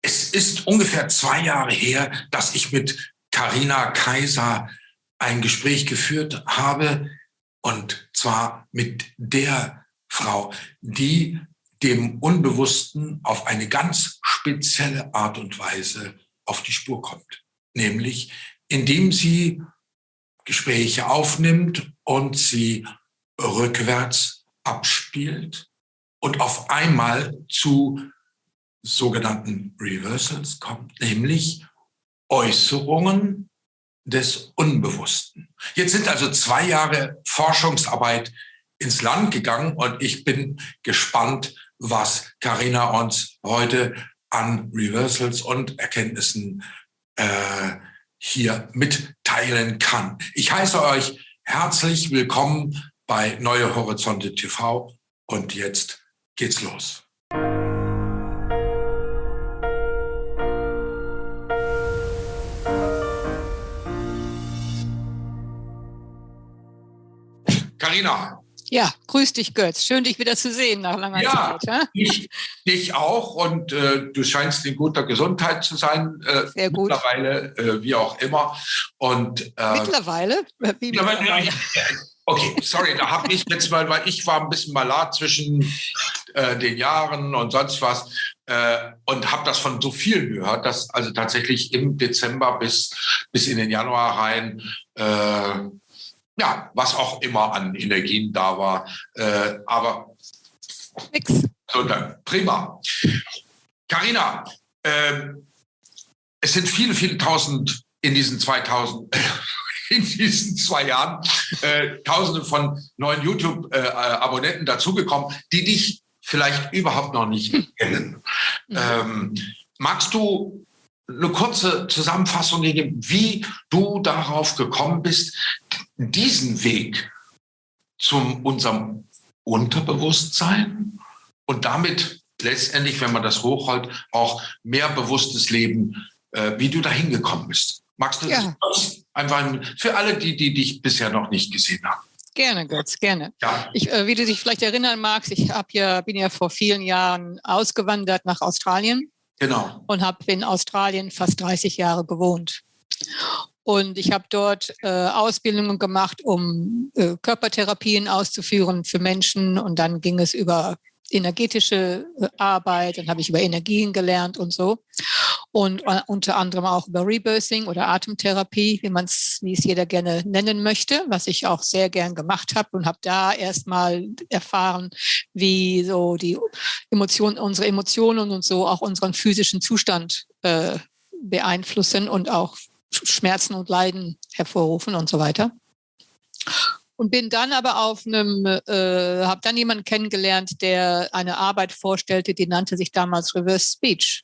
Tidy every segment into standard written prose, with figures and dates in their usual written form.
Es ist ungefähr 2 Jahre her, dass ich mit Carina Kaiser ein Gespräch geführt habe, und zwar mit der Frau, die dem Unbewussten auf eine ganz spezielle Art und Weise auf die Spur kommt. Nämlich, indem sie Gespräche aufnimmt und sie rückwärts abspielt und auf einmal zu sogenannten Reversals kommt, nämlich Äußerungen des Unbewussten. Jetzt sind also 2 Jahre Forschungsarbeit ins Land gegangen und ich bin gespannt, was Carina uns heute an Reversals und Erkenntnissen hier mitteilen kann. Ich heiße euch herzlich willkommen bei Neue Horizonte TV und jetzt geht's los. Carina. Ja, grüß dich, Götz. Schön, dich wieder zu sehen nach langer Zeit. Ja, ich auch. Und du scheinst in guter Gesundheit zu sein. Sehr gut. Mittlerweile, wie auch immer. Und, mittlerweile? Wie mittlerweile? Okay, sorry, da habe ich jetzt mal, weil ich war ein bisschen malat zwischen den Jahren und sonst was und habe das von so vielen gehört, dass also tatsächlich im Dezember bis in den Januar rein ja, was auch immer an Energien da war. Aber nix. So, dann, prima. Carina, es sind viele, viele tausend in diesen 2 Jahren, Tausende von neuen YouTube-Abonnenten dazugekommen, die dich vielleicht überhaupt noch nicht kennen. Magst du eine kurze Zusammenfassung geben, wie du darauf gekommen bist, diesen Weg zu unserem Unterbewusstsein und damit letztendlich, wenn man das hochholt, auch mehr bewusstes Leben, wie du dahin gekommen bist? Magst du das einfach für alle, die dich bisher noch nicht gesehen haben? Gerne, Götz, gerne. Ja. Wie du dich vielleicht erinnern magst, ich bin ja vor vielen Jahren ausgewandert nach Australien. Genau. Und habe in Australien fast 30 Jahre gewohnt. Und ich habe dort Ausbildungen gemacht, um Körpertherapien auszuführen für Menschen. Und dann ging es über energetische Arbeit. Dann habe ich über Energien gelernt und so. Und unter anderem auch über Rebirthing oder Atemtherapie, wie es jeder gerne nennen möchte, was ich auch sehr gern gemacht habe und habe da erstmal erfahren, wie so die unsere Emotionen und so auch unseren physischen Zustand beeinflussen und auch Schmerzen und Leiden hervorrufen und so weiter. Und bin dann aber habe dann jemanden kennengelernt, der eine Arbeit vorstellte, die nannte sich damals Reverse Speech.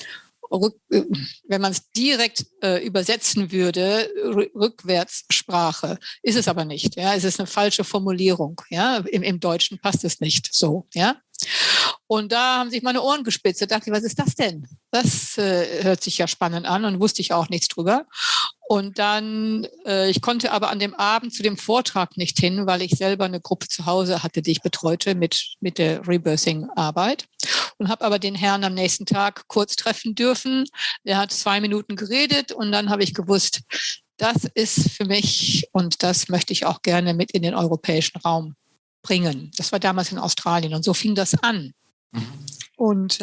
Wenn man es direkt übersetzen würde, Rückwärtssprache, ist es aber nicht. Ja, es ist eine falsche Formulierung. Ja, im Deutschen passt es nicht so. Ja. Und da haben sich meine Ohren gespitzt. Da dachte ich, was ist das denn? Das hört sich ja spannend an und wusste ich auch nichts drüber. Und dann, ich konnte aber an dem Abend zu dem Vortrag nicht hin, weil ich selber eine Gruppe zu Hause hatte, die ich betreute mit der Rebirthing-Arbeit. Und habe aber den Herrn am nächsten Tag kurz treffen dürfen. Der hat 2 Minuten geredet und dann habe ich gewusst, das ist für mich und das möchte ich auch gerne mit in den europäischen Raum bringen. Das war damals in Australien und so fing das an. Und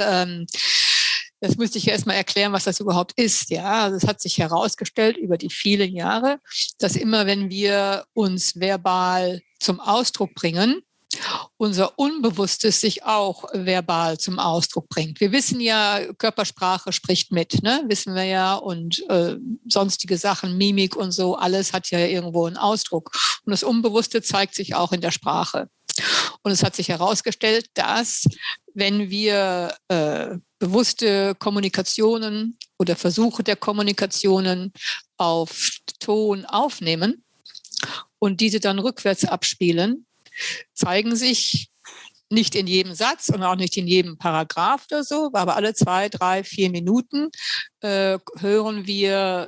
das müsste ich ja erstmal erklären, was das überhaupt ist. Ja, also es hat sich herausgestellt über die vielen Jahre, dass immer, wenn wir uns verbal zum Ausdruck bringen, unser Unbewusstes sich auch verbal zum Ausdruck bringt. Wir wissen ja, Körpersprache spricht mit, ne? Wissen wir ja, und sonstige Sachen, Mimik und so, alles hat ja irgendwo einen Ausdruck. Und das Unbewusste zeigt sich auch in der Sprache. Und es hat sich herausgestellt, dass wenn wir bewusste Kommunikationen oder Versuche der Kommunikationen auf Ton aufnehmen und diese dann rückwärts abspielen, zeigen sich nicht in jedem Satz und auch nicht in jedem Paragraph oder so, aber alle 2, 3, 4 Minuten hören wir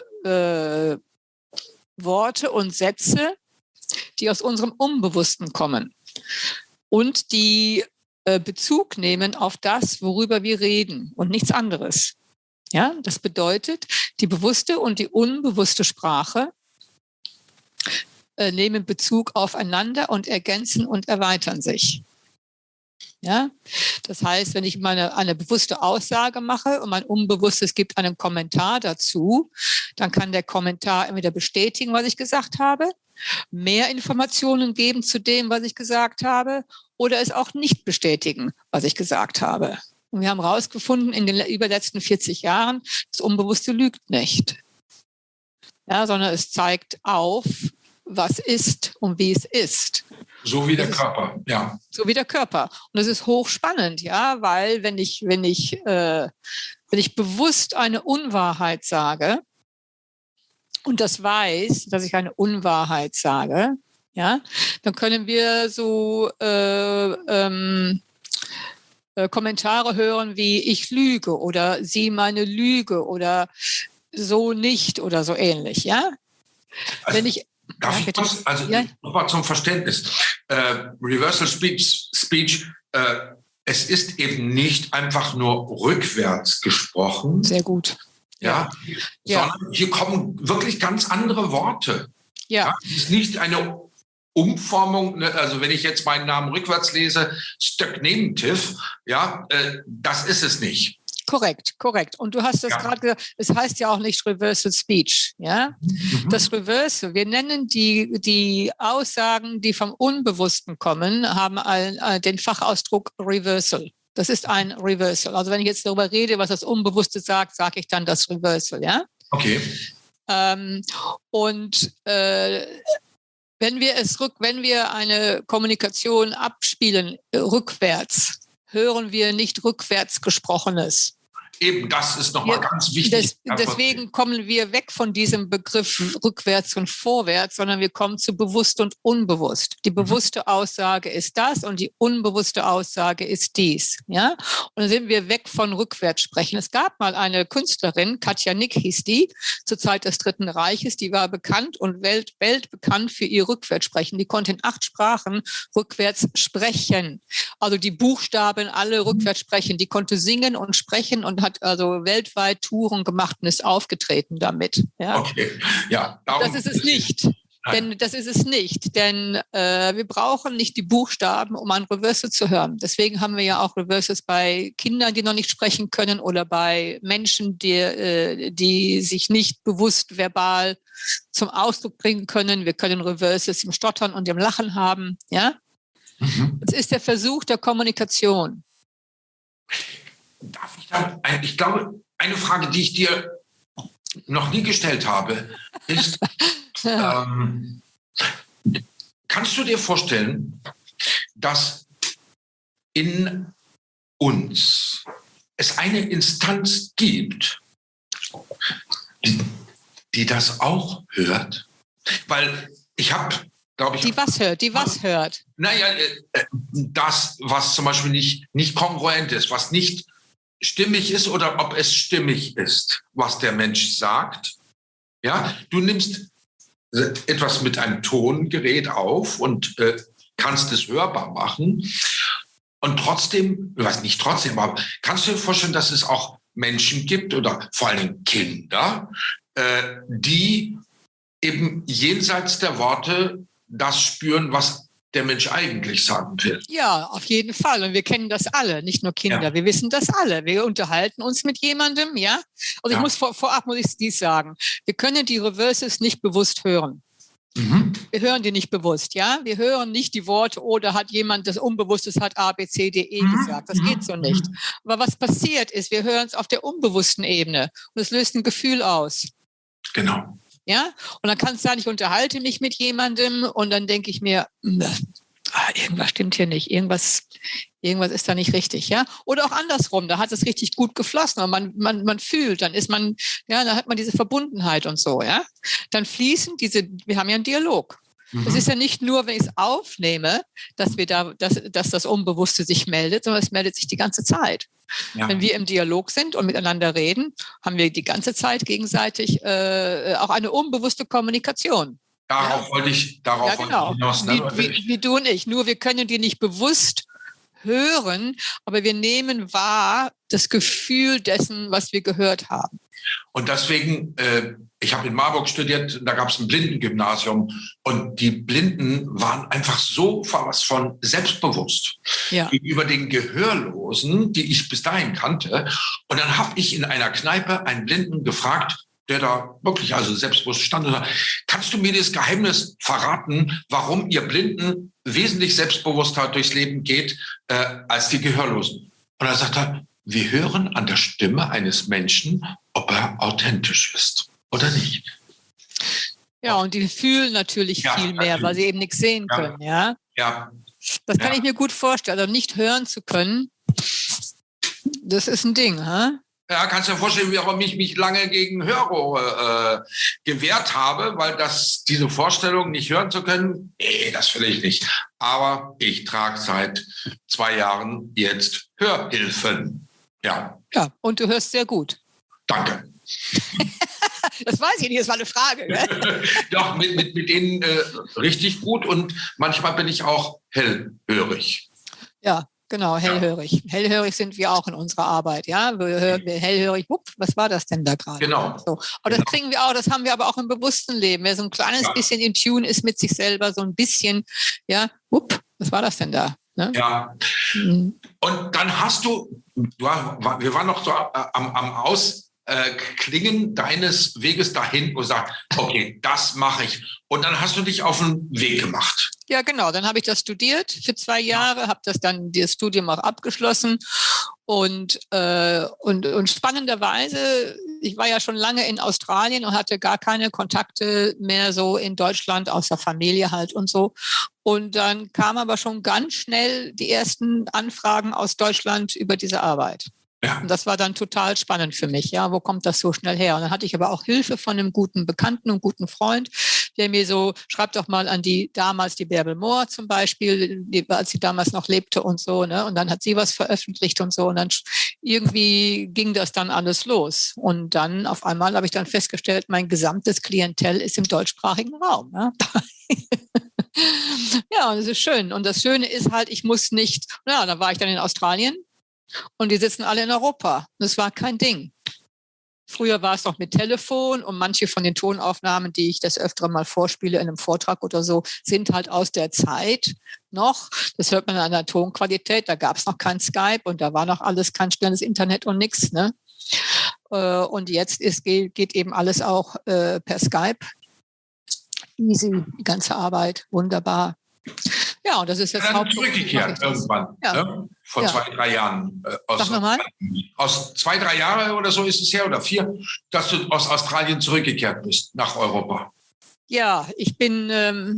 Worte und Sätze, die aus unserem Unbewussten kommen und die Bezug nehmen auf das, worüber wir reden und nichts anderes. Ja, das bedeutet, die bewusste und die unbewusste Sprache nehmen Bezug aufeinander und ergänzen und erweitern sich. Ja, das heißt, wenn ich eine bewusste Aussage mache und mein Unbewusstes gibt einen Kommentar dazu, dann kann der Kommentar entweder bestätigen, was ich gesagt habe, mehr Informationen geben zu dem, was ich gesagt habe, oder es auch nicht bestätigen, was ich gesagt habe. Und wir haben herausgefunden in den überletzten 40 Jahren, das Unbewusste lügt nicht, ja, sondern es zeigt auf, was ist und wie es ist. So wie der Körper, ja. So wie der Körper. Und das ist hochspannend, ja, weil wenn ich bewusst eine Unwahrheit sage und das weiß, dass ich eine Unwahrheit sage, ja, dann können wir so Kommentare hören wie ich lüge oder sie meine Lüge oder so nicht oder so ähnlich, ja. Also, wenn ich darf ich was? Also nochmal zum Verständnis. Reversal Speech, es ist eben nicht einfach nur rückwärts gesprochen. Sehr gut. Ja. Sondern hier kommen wirklich ganz andere Worte. Ja. Es ist nicht eine Umformung, also wenn ich jetzt meinen Namen rückwärts lese, Stöcknebentiff, ja, das ist es nicht. Korrekt. Und du hast das gerade gesagt, es heißt ja auch nicht Reversal Speech. Ja? Das Reversal, wir nennen die Aussagen, die vom Unbewussten kommen, haben den Fachausdruck Reversal. Das ist ein Reversal. Also wenn ich jetzt darüber rede, was das Unbewusste sagt, sage ich dann das Reversal. Ja? Okay. Wenn wir eine Kommunikation abspielen rückwärts, hören wir nicht rückwärts Gesprochenes. Eben, das ist nochmal ganz wichtig. Deswegen kommen wir weg von diesem Begriff rückwärts und vorwärts, sondern wir kommen zu bewusst und unbewusst. Die bewusste Aussage ist das und die unbewusste Aussage ist dies. Ja? Und dann sind wir weg von rückwärts sprechen. Es gab mal eine Künstlerin, Katja Nick hieß die, zur Zeit des Dritten Reiches, die war bekannt und weltbekannt für ihr Rückwärtssprechen. Die konnte in 8 Sprachen rückwärts sprechen. Also die Buchstaben alle rückwärts sprechen. Die konnte singen und sprechen und hat also weltweit Touren gemacht und ist aufgetreten damit. Ja? Okay, ja. Das ist es nicht. Das ist es nicht, denn wir brauchen nicht die Buchstaben, um ein Reversal zu hören. Deswegen haben wir ja auch Reversals bei Kindern, die noch nicht sprechen können oder bei Menschen, die sich nicht bewusst verbal zum Ausdruck bringen können. Wir können Reversals im Stottern und im Lachen haben. Ja? Das ist der Versuch der Kommunikation. Darf ich dann, ich glaube, eine Frage, die ich dir noch nie gestellt habe, ist, kannst du dir vorstellen, dass in uns es eine Instanz gibt, die das auch hört? Weil ich habe, glaube ich... Die was hört? Naja, das, was zum Beispiel nicht kongruent ist, was nicht stimmig ist oder ob es stimmig ist, was der Mensch sagt. Ja, du nimmst etwas mit einem Tongerät auf und kannst es hörbar machen. Und trotzdem, ich weiß nicht trotzdem, aber kannst du dir vorstellen, dass es auch Menschen gibt oder vor allem Kinder, die eben jenseits der Worte das spüren, was der Mensch eigentlich sagen will. Ja, auf jeden Fall. Und wir kennen das alle, nicht nur Kinder. Ja. Wir wissen das alle. Wir unterhalten uns mit jemandem, ja. Also ich muss vorab muss ich dies sagen. Wir können die Reversals nicht bewusst hören. Wir hören die nicht bewusst, ja. Wir hören nicht die Worte, oder hat jemand das Unbewusstes hat A, B, C, D, E gesagt. Das geht so nicht. Aber was passiert ist, wir hören es auf der unbewussten Ebene und es löst ein Gefühl aus. Genau. Ja, und dann kann es sein, ich unterhalte mich mit jemandem und dann denke ich mir, irgendwas stimmt hier nicht, irgendwas ist da nicht richtig, ja. Oder auch andersrum, da hat es richtig gut geflossen und man fühlt, dann hat man diese Verbundenheit und so, ja. Dann fließen wir haben ja einen Dialog. Es ist ja nicht nur, wenn ich es aufnehme, dass das Unbewusste sich meldet, sondern es meldet sich die ganze Zeit. Ja. Wenn wir im Dialog sind und miteinander reden, haben wir die ganze Zeit gegenseitig auch eine unbewusste Kommunikation. Darauf wollte ich hinaus. Wie du und ich. Nur wir können die nicht bewusst hören, aber wir nehmen wahr das Gefühl dessen, was wir gehört haben. Und deswegen, ich habe in Marburg studiert, da gab es ein Blindengymnasium und die Blinden waren einfach so was von selbstbewusst gegenüber den Gehörlosen, die ich bis dahin kannte. Und dann habe ich in einer Kneipe einen Blinden gefragt, der da wirklich also selbstbewusst stand und sagt, kannst du mir das Geheimnis verraten, warum ihr Blinden wesentlich selbstbewusster durchs Leben geht als die Gehörlosen? Und er sagt er, wir hören an der Stimme eines Menschen, ob er authentisch ist oder nicht. Ja, und die fühlen natürlich viel mehr, weil sie eben nichts sehen können. Ja. Das kann ich mir gut vorstellen. Also nicht hören zu können, das ist ein Ding. Ja, kannst du dir vorstellen, warum ich mich lange gegen Hörrohre gewehrt habe, weil diese Vorstellung, nicht hören zu können, das will ich nicht. Aber ich trage seit 2 Jahren jetzt Hörhilfen. Ja, und du hörst sehr gut. Danke. Das weiß ich nicht, das war eine Frage. Ne? Doch, mit denen richtig gut und manchmal bin ich auch hellhörig. Ja, genau, hellhörig. Ja. Hellhörig sind wir auch in unserer Arbeit. Ja, wir hören hellhörig, was war das denn da gerade? Genau. So. Aber das kriegen wir auch, das haben wir aber auch im bewussten Leben. Wer so ein kleines bisschen in Tune ist mit sich selber, so ein bisschen, was war das denn da? Ne? Ja. Und dann hast wir waren noch so am Ausklingen deines Weges dahin und sagst, okay, das mache ich. Und dann hast du dich auf den Weg gemacht. Ja, genau. Dann habe ich das studiert für 2 Jahre, habe das Studium auch abgeschlossen und spannenderweise, ich war ja schon lange in Australien und hatte gar keine Kontakte mehr so in Deutschland, außer Familie halt und so. Und dann kamen aber schon ganz schnell die ersten Anfragen aus Deutschland über diese Arbeit. Ja. Und das war dann total spannend für mich. Ja, wo kommt das so schnell her? Und dann hatte ich aber auch Hilfe von einem guten Bekannten und guten Freund, der mir so, schreibt doch mal an damals die Bärbel Mohr zum Beispiel, als sie damals noch lebte und so, ne? Und dann hat sie was veröffentlicht und so. Und dann irgendwie ging das dann alles los. Und dann auf einmal habe ich dann festgestellt, mein gesamtes Klientel ist im deutschsprachigen Raum. Ne? Ja, und das ist schön. Und das Schöne ist halt, ich muss nicht, da war ich dann in Australien. Und die sitzen alle in Europa. Das war kein Ding. Früher war es noch mit Telefon und manche von den Tonaufnahmen, die ich das öftere mal vorspiele in einem Vortrag oder so, sind halt aus der Zeit noch. Das hört man an der Tonqualität. Da gab es noch kein Skype und da war noch alles kein schnelles Internet und nichts. Ne? Und jetzt geht eben alles auch per Skype. Easy, die ganze Arbeit, wunderbar. Ja, und das ist jetzt zurückgekehrt irgendwann. Ja. Ne? Vor 2, 3 Jahren. Aus 2, 3 Jahre oder so ist es her oder 4, dass du aus Australien zurückgekehrt bist nach Europa. Ja, ich bin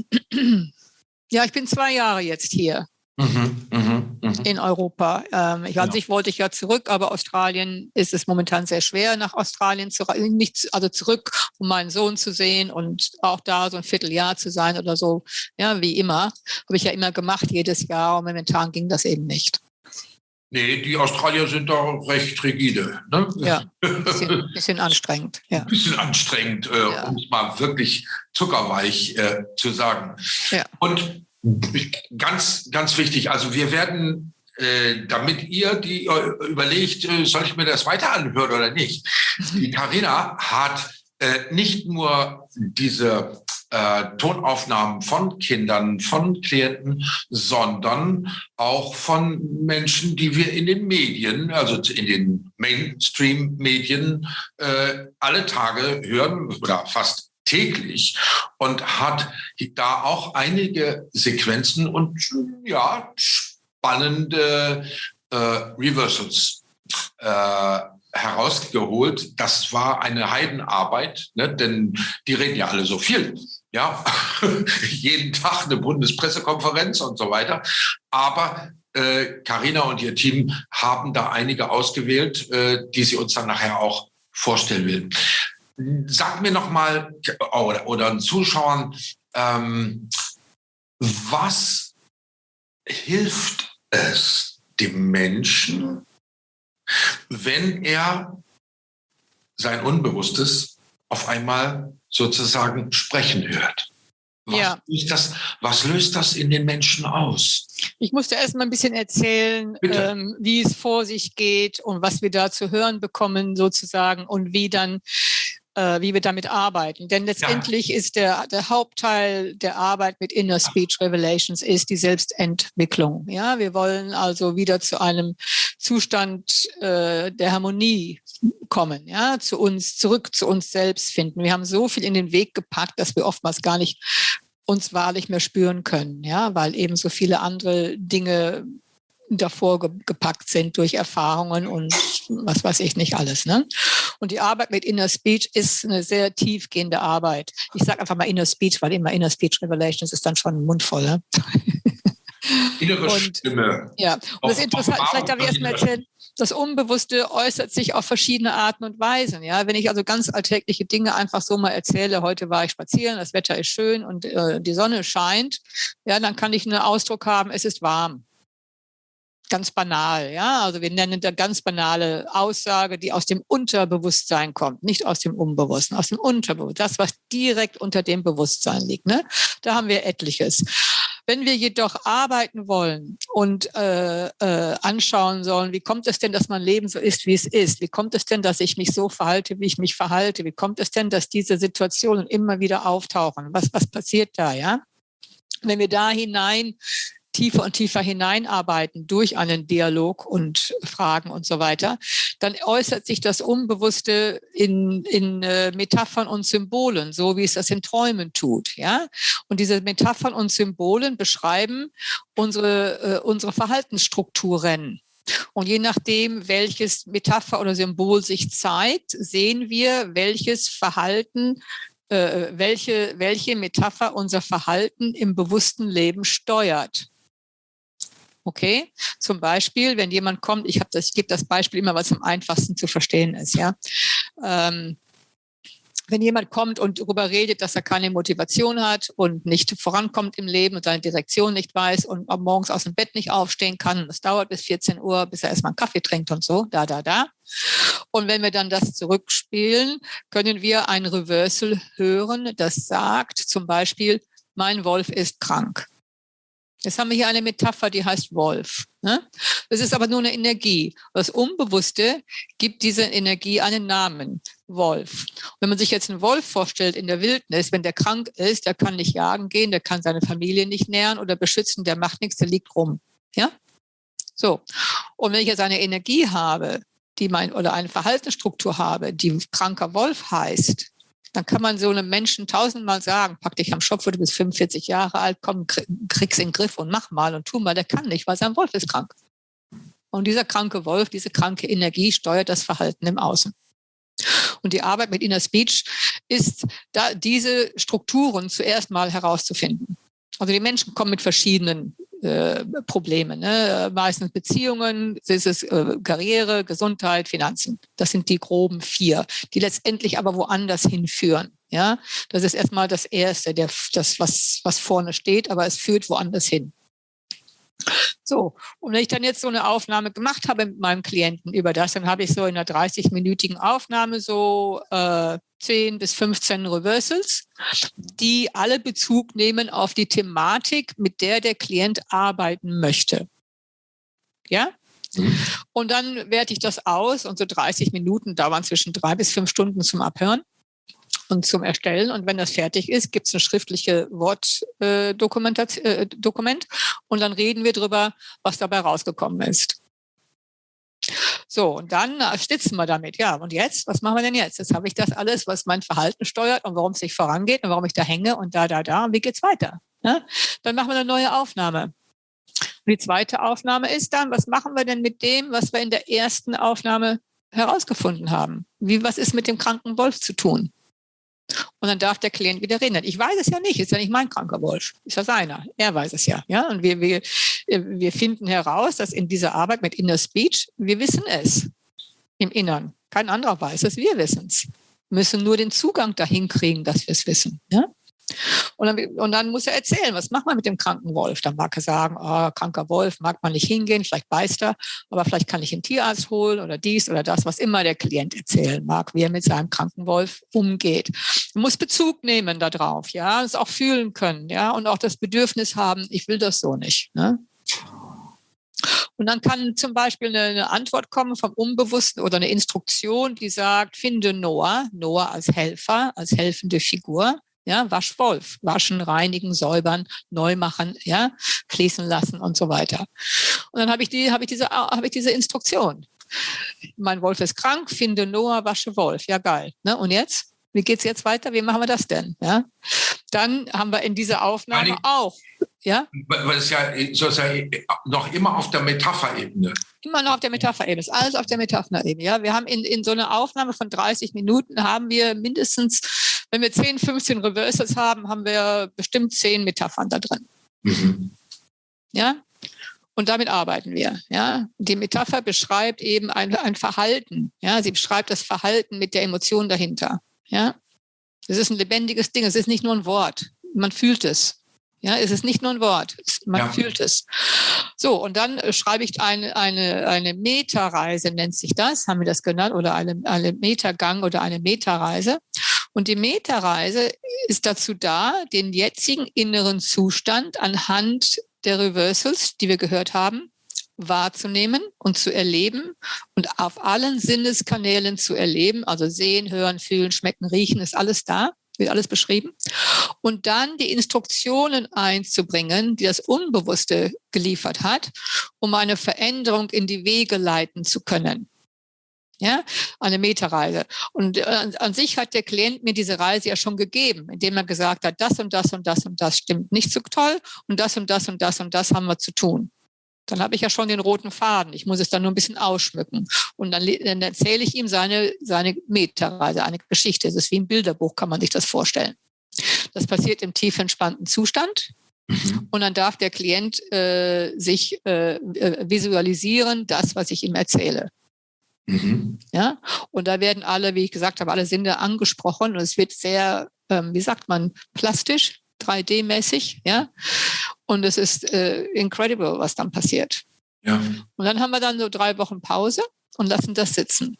2 Jahre jetzt hier in Europa. An sich wollte ich ja zurück, aber Australien ist es momentan sehr schwer, nach Australien zurück, um meinen Sohn zu sehen und auch da so ein Vierteljahr zu sein oder so. Ja, wie immer. Habe ich ja immer gemacht, jedes Jahr. Und momentan ging das eben nicht. Nee, die Australier sind da recht rigide. Ne? Ja, ein bisschen anstrengend. Ja. Ein bisschen anstrengend, um es mal wirklich zuckerweich zu sagen. Ja. Und ganz, ganz wichtig, also wir werden, damit ihr überlegt, soll ich mir das weiter anhören oder nicht? Die Carina hat nicht nur diese Tonaufnahmen von Kindern, von Klienten, sondern auch von Menschen, die wir in den Medien, also in den Mainstream-Medien alle Tage hören oder fast täglich und hat da auch einige Sequenzen und spannende Reversals herausgeholt. Das war eine Heidenarbeit, ne? Denn die reden ja alle so viel. Ja, jeden Tag eine Bundespressekonferenz und so weiter. Aber Carina und ihr Team haben da einige ausgewählt, die sie uns dann nachher auch vorstellen will. Sag mir noch mal oder den Zuschauern, was hilft es dem Menschen, wenn er sein Unbewusstes auf einmal sozusagen sprechen hört? Was löst das in den Menschen aus? Ich musste erst mal ein bisschen erzählen, wie es vor sich geht und was wir da zu hören bekommen sozusagen und wie wir damit arbeiten. Denn letztendlich ist der Hauptteil der Arbeit mit Inner Speech Revelations ist die Selbstentwicklung. Ja, wir wollen also wieder zu einem Zustand der Harmonie kommen, ja, zurück zu uns selbst finden. Wir haben so viel in den Weg gepackt, dass wir oftmals gar nicht uns wahrlich mehr spüren können, ja, weil eben so viele andere Dinge davor gepackt sind durch Erfahrungen und was weiß ich nicht alles. Ne? Und die Arbeit mit Inner Speech ist eine sehr tiefgehende Arbeit. Ich sage einfach mal Inner Speech, weil immer Inner Speech Revelations ist dann schon mundvoll. Ne? Innere Stimme. Ja, und das ist interessant, vielleicht darf ich erst mal erzählen, das Unbewusste äußert sich auf verschiedene Arten und Weisen. Ja, wenn ich also ganz alltägliche Dinge einfach so mal erzähle, heute war ich spazieren, das Wetter ist schön und die Sonne scheint, ja, dann kann ich einen Ausdruck haben, es ist warm. Ganz banal, ja. Also wir nennen da ganz banale Aussage, die aus dem Unterbewusstsein kommt, nicht aus dem Unbewussten, aus dem Unterbewusstsein, das, was direkt unter dem Bewusstsein liegt. Ne? Da haben wir etliches. Wenn wir jedoch arbeiten wollen und anschauen sollen, wie kommt es denn, dass mein Leben so ist, wie es ist? Wie kommt es denn, dass ich mich so verhalte, wie ich mich verhalte? Wie kommt es denn, dass diese Situationen immer wieder auftauchen? Was passiert da, ja? Wenn wir da tiefer und tiefer hineinarbeiten durch einen Dialog und Fragen und so weiter, dann äußert sich das Unbewusste in Metaphern und Symbolen, so wie es das in Träumen tut. Ja? Und diese Metaphern und Symbolen beschreiben unsere Verhaltensstrukturen. Und je nachdem, welches Metapher oder Symbol sich zeigt, sehen wir, welches Verhalten welche Metapher unser Verhalten im bewussten Leben steuert. Okay, zum Beispiel, wenn jemand kommt, ich gebe das Beispiel immer, was am einfachsten zu verstehen ist, ja. Wenn jemand kommt und darüber redet, dass er keine Motivation hat und nicht vorankommt im Leben und seine Direktion nicht weiß und morgens aus dem Bett nicht aufstehen kann, es dauert bis 14 Uhr, bis er erstmal einen Kaffee trinkt und so, da. Und wenn wir dann das zurückspielen, können wir ein Reversal hören, das sagt zum Beispiel, mein Wolf ist krank. Jetzt haben wir hier eine Metapher, die heißt Wolf. Ne? Das ist aber nur eine Energie. Das Unbewusste gibt dieser Energie einen Namen, Wolf. Und wenn man sich jetzt einen Wolf vorstellt in der Wildnis, wenn der krank ist, der kann nicht jagen gehen, der kann seine Familie nicht nähren oder beschützen, der macht nichts, der liegt rum. Ja? So. Und wenn ich jetzt eine Energie habe, oder eine Verhaltensstruktur habe, die kranker Wolf heißt, dann kann man so einem Menschen 1000-mal sagen, pack dich am Schopf, du bist 45 Jahre alt, komm, krieg's in den Griff und mach mal und tu mal. Der kann nicht, weil sein Wolf ist krank. Und dieser kranke Wolf, diese kranke Energie steuert das Verhalten im Außen. Und die Arbeit mit Inner Speech ist, da diese Strukturen zuerst mal herauszufinden. Also die Menschen kommen mit verschiedenen Probleme, ne? Meistens Beziehungen, das ist Karriere, Gesundheit, Finanzen. Das sind die groben 4, die letztendlich aber woanders hinführen. Ja, das ist erstmal das Erste, was vorne steht, aber es führt woanders hin. So, und wenn ich dann jetzt so eine Aufnahme gemacht habe mit meinem Klienten über das, dann habe ich so in einer 30-minütigen Aufnahme so 10 bis 15 Reversals, die alle Bezug nehmen auf die Thematik, mit der der Klient arbeiten möchte. Ja? Und dann werte ich das aus und so 30 Minuten dauern zwischen 3 bis 5 Stunden zum Abhören und zum Erstellen. Und wenn das fertig ist, gibt es eine schriftliche Wortdokument und dann reden wir drüber, was dabei rausgekommen ist. So, und dann stitzen wir damit. Ja, und jetzt? Was machen wir denn jetzt? Jetzt habe ich das alles, was mein Verhalten steuert und warum es nicht vorangeht und warum ich da hänge und da. Und wie geht's weiter? Ja? Dann machen wir eine neue Aufnahme. Und die zweite Aufnahme ist dann, was machen wir denn mit dem, was wir in der ersten Aufnahme herausgefunden haben? Was ist mit dem kranken Wolf zu tun? Und dann darf der Klient wieder reden. Ich weiß es ja nicht, ist ja nicht mein kranker Wolf, ist ja seiner. Er weiß es ja. Ja? Und wir finden heraus, dass in dieser Arbeit mit Inner Speech, wir wissen es im Innern. Kein anderer weiß es, wir wissen es. Wir müssen nur den Zugang dahin kriegen, dass wir es wissen. Ja? Und dann muss er erzählen, was macht man mit dem kranken Wolf? Dann mag er sagen, oh, kranker Wolf, mag man nicht hingehen, vielleicht beißt er, aber vielleicht kann ich einen Tierarzt holen oder dies oder das, was immer der Klient erzählen mag, wie er mit seinem kranken Wolf umgeht. Man muss Bezug nehmen darauf, ja, es auch fühlen können, ja, und auch das Bedürfnis haben, ich will das so nicht, ne? Und dann kann zum Beispiel eine Antwort kommen vom Unbewussten oder eine Instruktion, die sagt, finde Noah als Helfer, als helfende Figur. Ja, wasch Wolf, waschen, reinigen, säubern, neu machen, ja, fließen lassen und so weiter. Und dann habe ich diese Instruktion. Mein Wolf ist krank, finde Noah, wasche Wolf. Ja, geil. Ne? Und jetzt? Wie geht's jetzt weiter? Wie machen wir das denn? Ja? Dann haben wir in dieser Aufnahme auch, ja? Weil es ja sozusagen noch immer auf der Metapherebene. Immer noch auf der Metapherebene. Ist alles auf der Metapherebene. Ja? Wir haben in so einer Aufnahme von 30 Minuten haben wir mindestens, wenn wir 10, 15 Reversals haben, haben wir bestimmt 10 Metaphern da drin. Mhm. Ja? Und damit arbeiten wir. Ja? Die Metapher beschreibt eben ein Verhalten. Ja? Sie beschreibt das Verhalten mit der Emotion dahinter. Ja? Es ist ein lebendiges Ding. Es ist nicht nur ein Wort. Man fühlt es. Ja, es ist nicht nur ein Wort. Man fühlt es. So, und dann schreibe ich eine Metareise, nennt sich das, haben wir das genannt, oder eine Metagang oder eine Metareise. Und die Metareise ist dazu da, den jetzigen inneren Zustand anhand der Reversals, die wir gehört haben, wahrzunehmen und zu erleben und auf allen Sinneskanälen zu erleben, also sehen, hören, fühlen, schmecken, riechen, ist alles da, wird alles beschrieben. Und dann die Instruktionen einzubringen, die das Unbewusste geliefert hat, um eine Veränderung in die Wege leiten zu können. Ja, eine Metareise. Und an sich hat der Klient mir diese Reise ja schon gegeben, indem er gesagt hat, das und das und das und das stimmt nicht so toll und das und das und das und das haben wir zu tun. Dann habe ich ja schon den roten Faden. Ich muss es dann nur ein bisschen ausschmücken. Und dann erzähle ich ihm seine Metareise, eine Geschichte. Es ist wie ein Bilderbuch, kann man sich das vorstellen. Das passiert im tief entspannten Zustand. Und dann darf der Klient sich visualisieren, das, was ich ihm erzähle. Mhm. Ja? Und da werden alle, wie ich gesagt habe, alle Sinne angesprochen. Und es wird sehr, wie sagt man, plastisch, 3D-mäßig, ja. Und es ist incredible, was dann passiert. Ja. Und dann haben wir dann so 3 Wochen Pause und lassen das sitzen.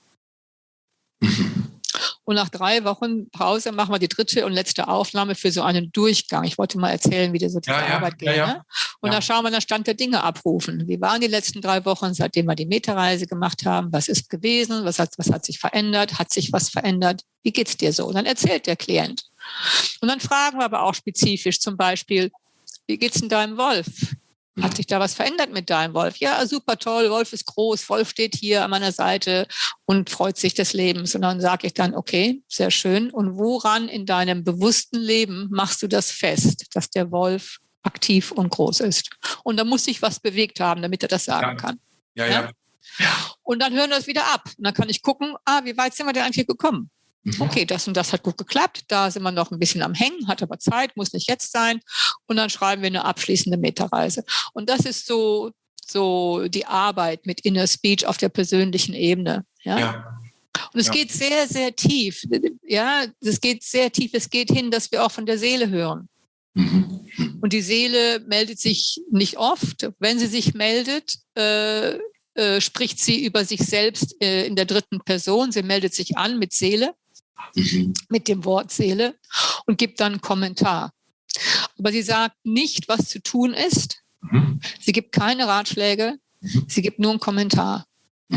Mhm. Und nach 3 Wochen Pause machen wir die 3. und letzte Aufnahme für so einen Durchgang. Ich wollte mal erzählen, wie diese Arbeit geht. Ja. Ne? Und da schauen wir den Stand der Dinge abrufen. Wie waren die letzten 3 Wochen, seitdem wir die Metareise gemacht haben? Was ist gewesen? Was hat sich verändert? Hat sich was verändert? Wie geht's dir so? Und dann erzählt der Klient. Und dann fragen wir aber auch spezifisch zum Beispiel, wie geht's denn deinem Wolf? Hat sich da was verändert mit deinem Wolf? Ja, super toll, Wolf ist groß, Wolf steht hier an meiner Seite und freut sich des Lebens. Und dann sage ich dann, okay, sehr schön. Und woran in deinem bewussten Leben machst du das fest, dass der Wolf aktiv und groß ist? Und da muss sich was bewegt haben, damit er das sagen kann. Ja. Und dann hören wir das wieder ab. Und dann kann ich gucken, wie weit sind wir denn eigentlich gekommen? Okay, das und das hat gut geklappt. Da sind wir noch ein bisschen am Hängen, hat aber Zeit, muss nicht jetzt sein. Und dann schreiben wir eine abschließende Metareise. Und das ist so die Arbeit mit Inner Speech auf der persönlichen Ebene. Ja. Und es geht sehr, sehr tief. Ja, es geht sehr tief. Es geht hin, dass wir auch von der Seele hören. Und die Seele meldet sich nicht oft. Wenn sie sich meldet, spricht sie über sich selbst in der 3. Person. Sie meldet sich an mit Seele. Mit dem Wort Seele und gibt dann einen Kommentar. Aber sie sagt nicht, was zu tun ist. Sie gibt keine Ratschläge. Sie gibt nur einen Kommentar.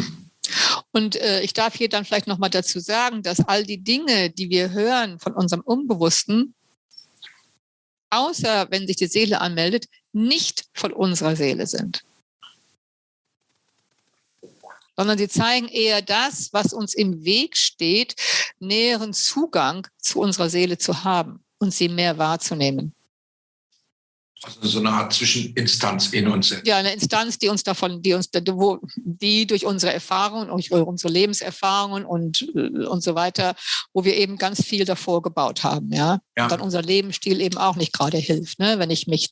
Und ich darf hier dann vielleicht nochmal dazu sagen, dass all die Dinge, die wir hören von unserem Unbewussten, außer wenn sich die Seele anmeldet, nicht von unserer Seele sind. Sondern sie zeigen eher das, was uns im Weg steht, näheren Zugang zu unserer Seele zu haben und sie mehr wahrzunehmen. Also so eine Art Zwischeninstanz in uns selbst. Ja, eine Instanz, die durch unsere Erfahrungen, durch unsere Lebenserfahrungen und so weiter, wo wir eben ganz viel davor gebaut haben, ja. Und dann unser Lebensstil eben auch nicht gerade hilft, ne? Wenn ich mich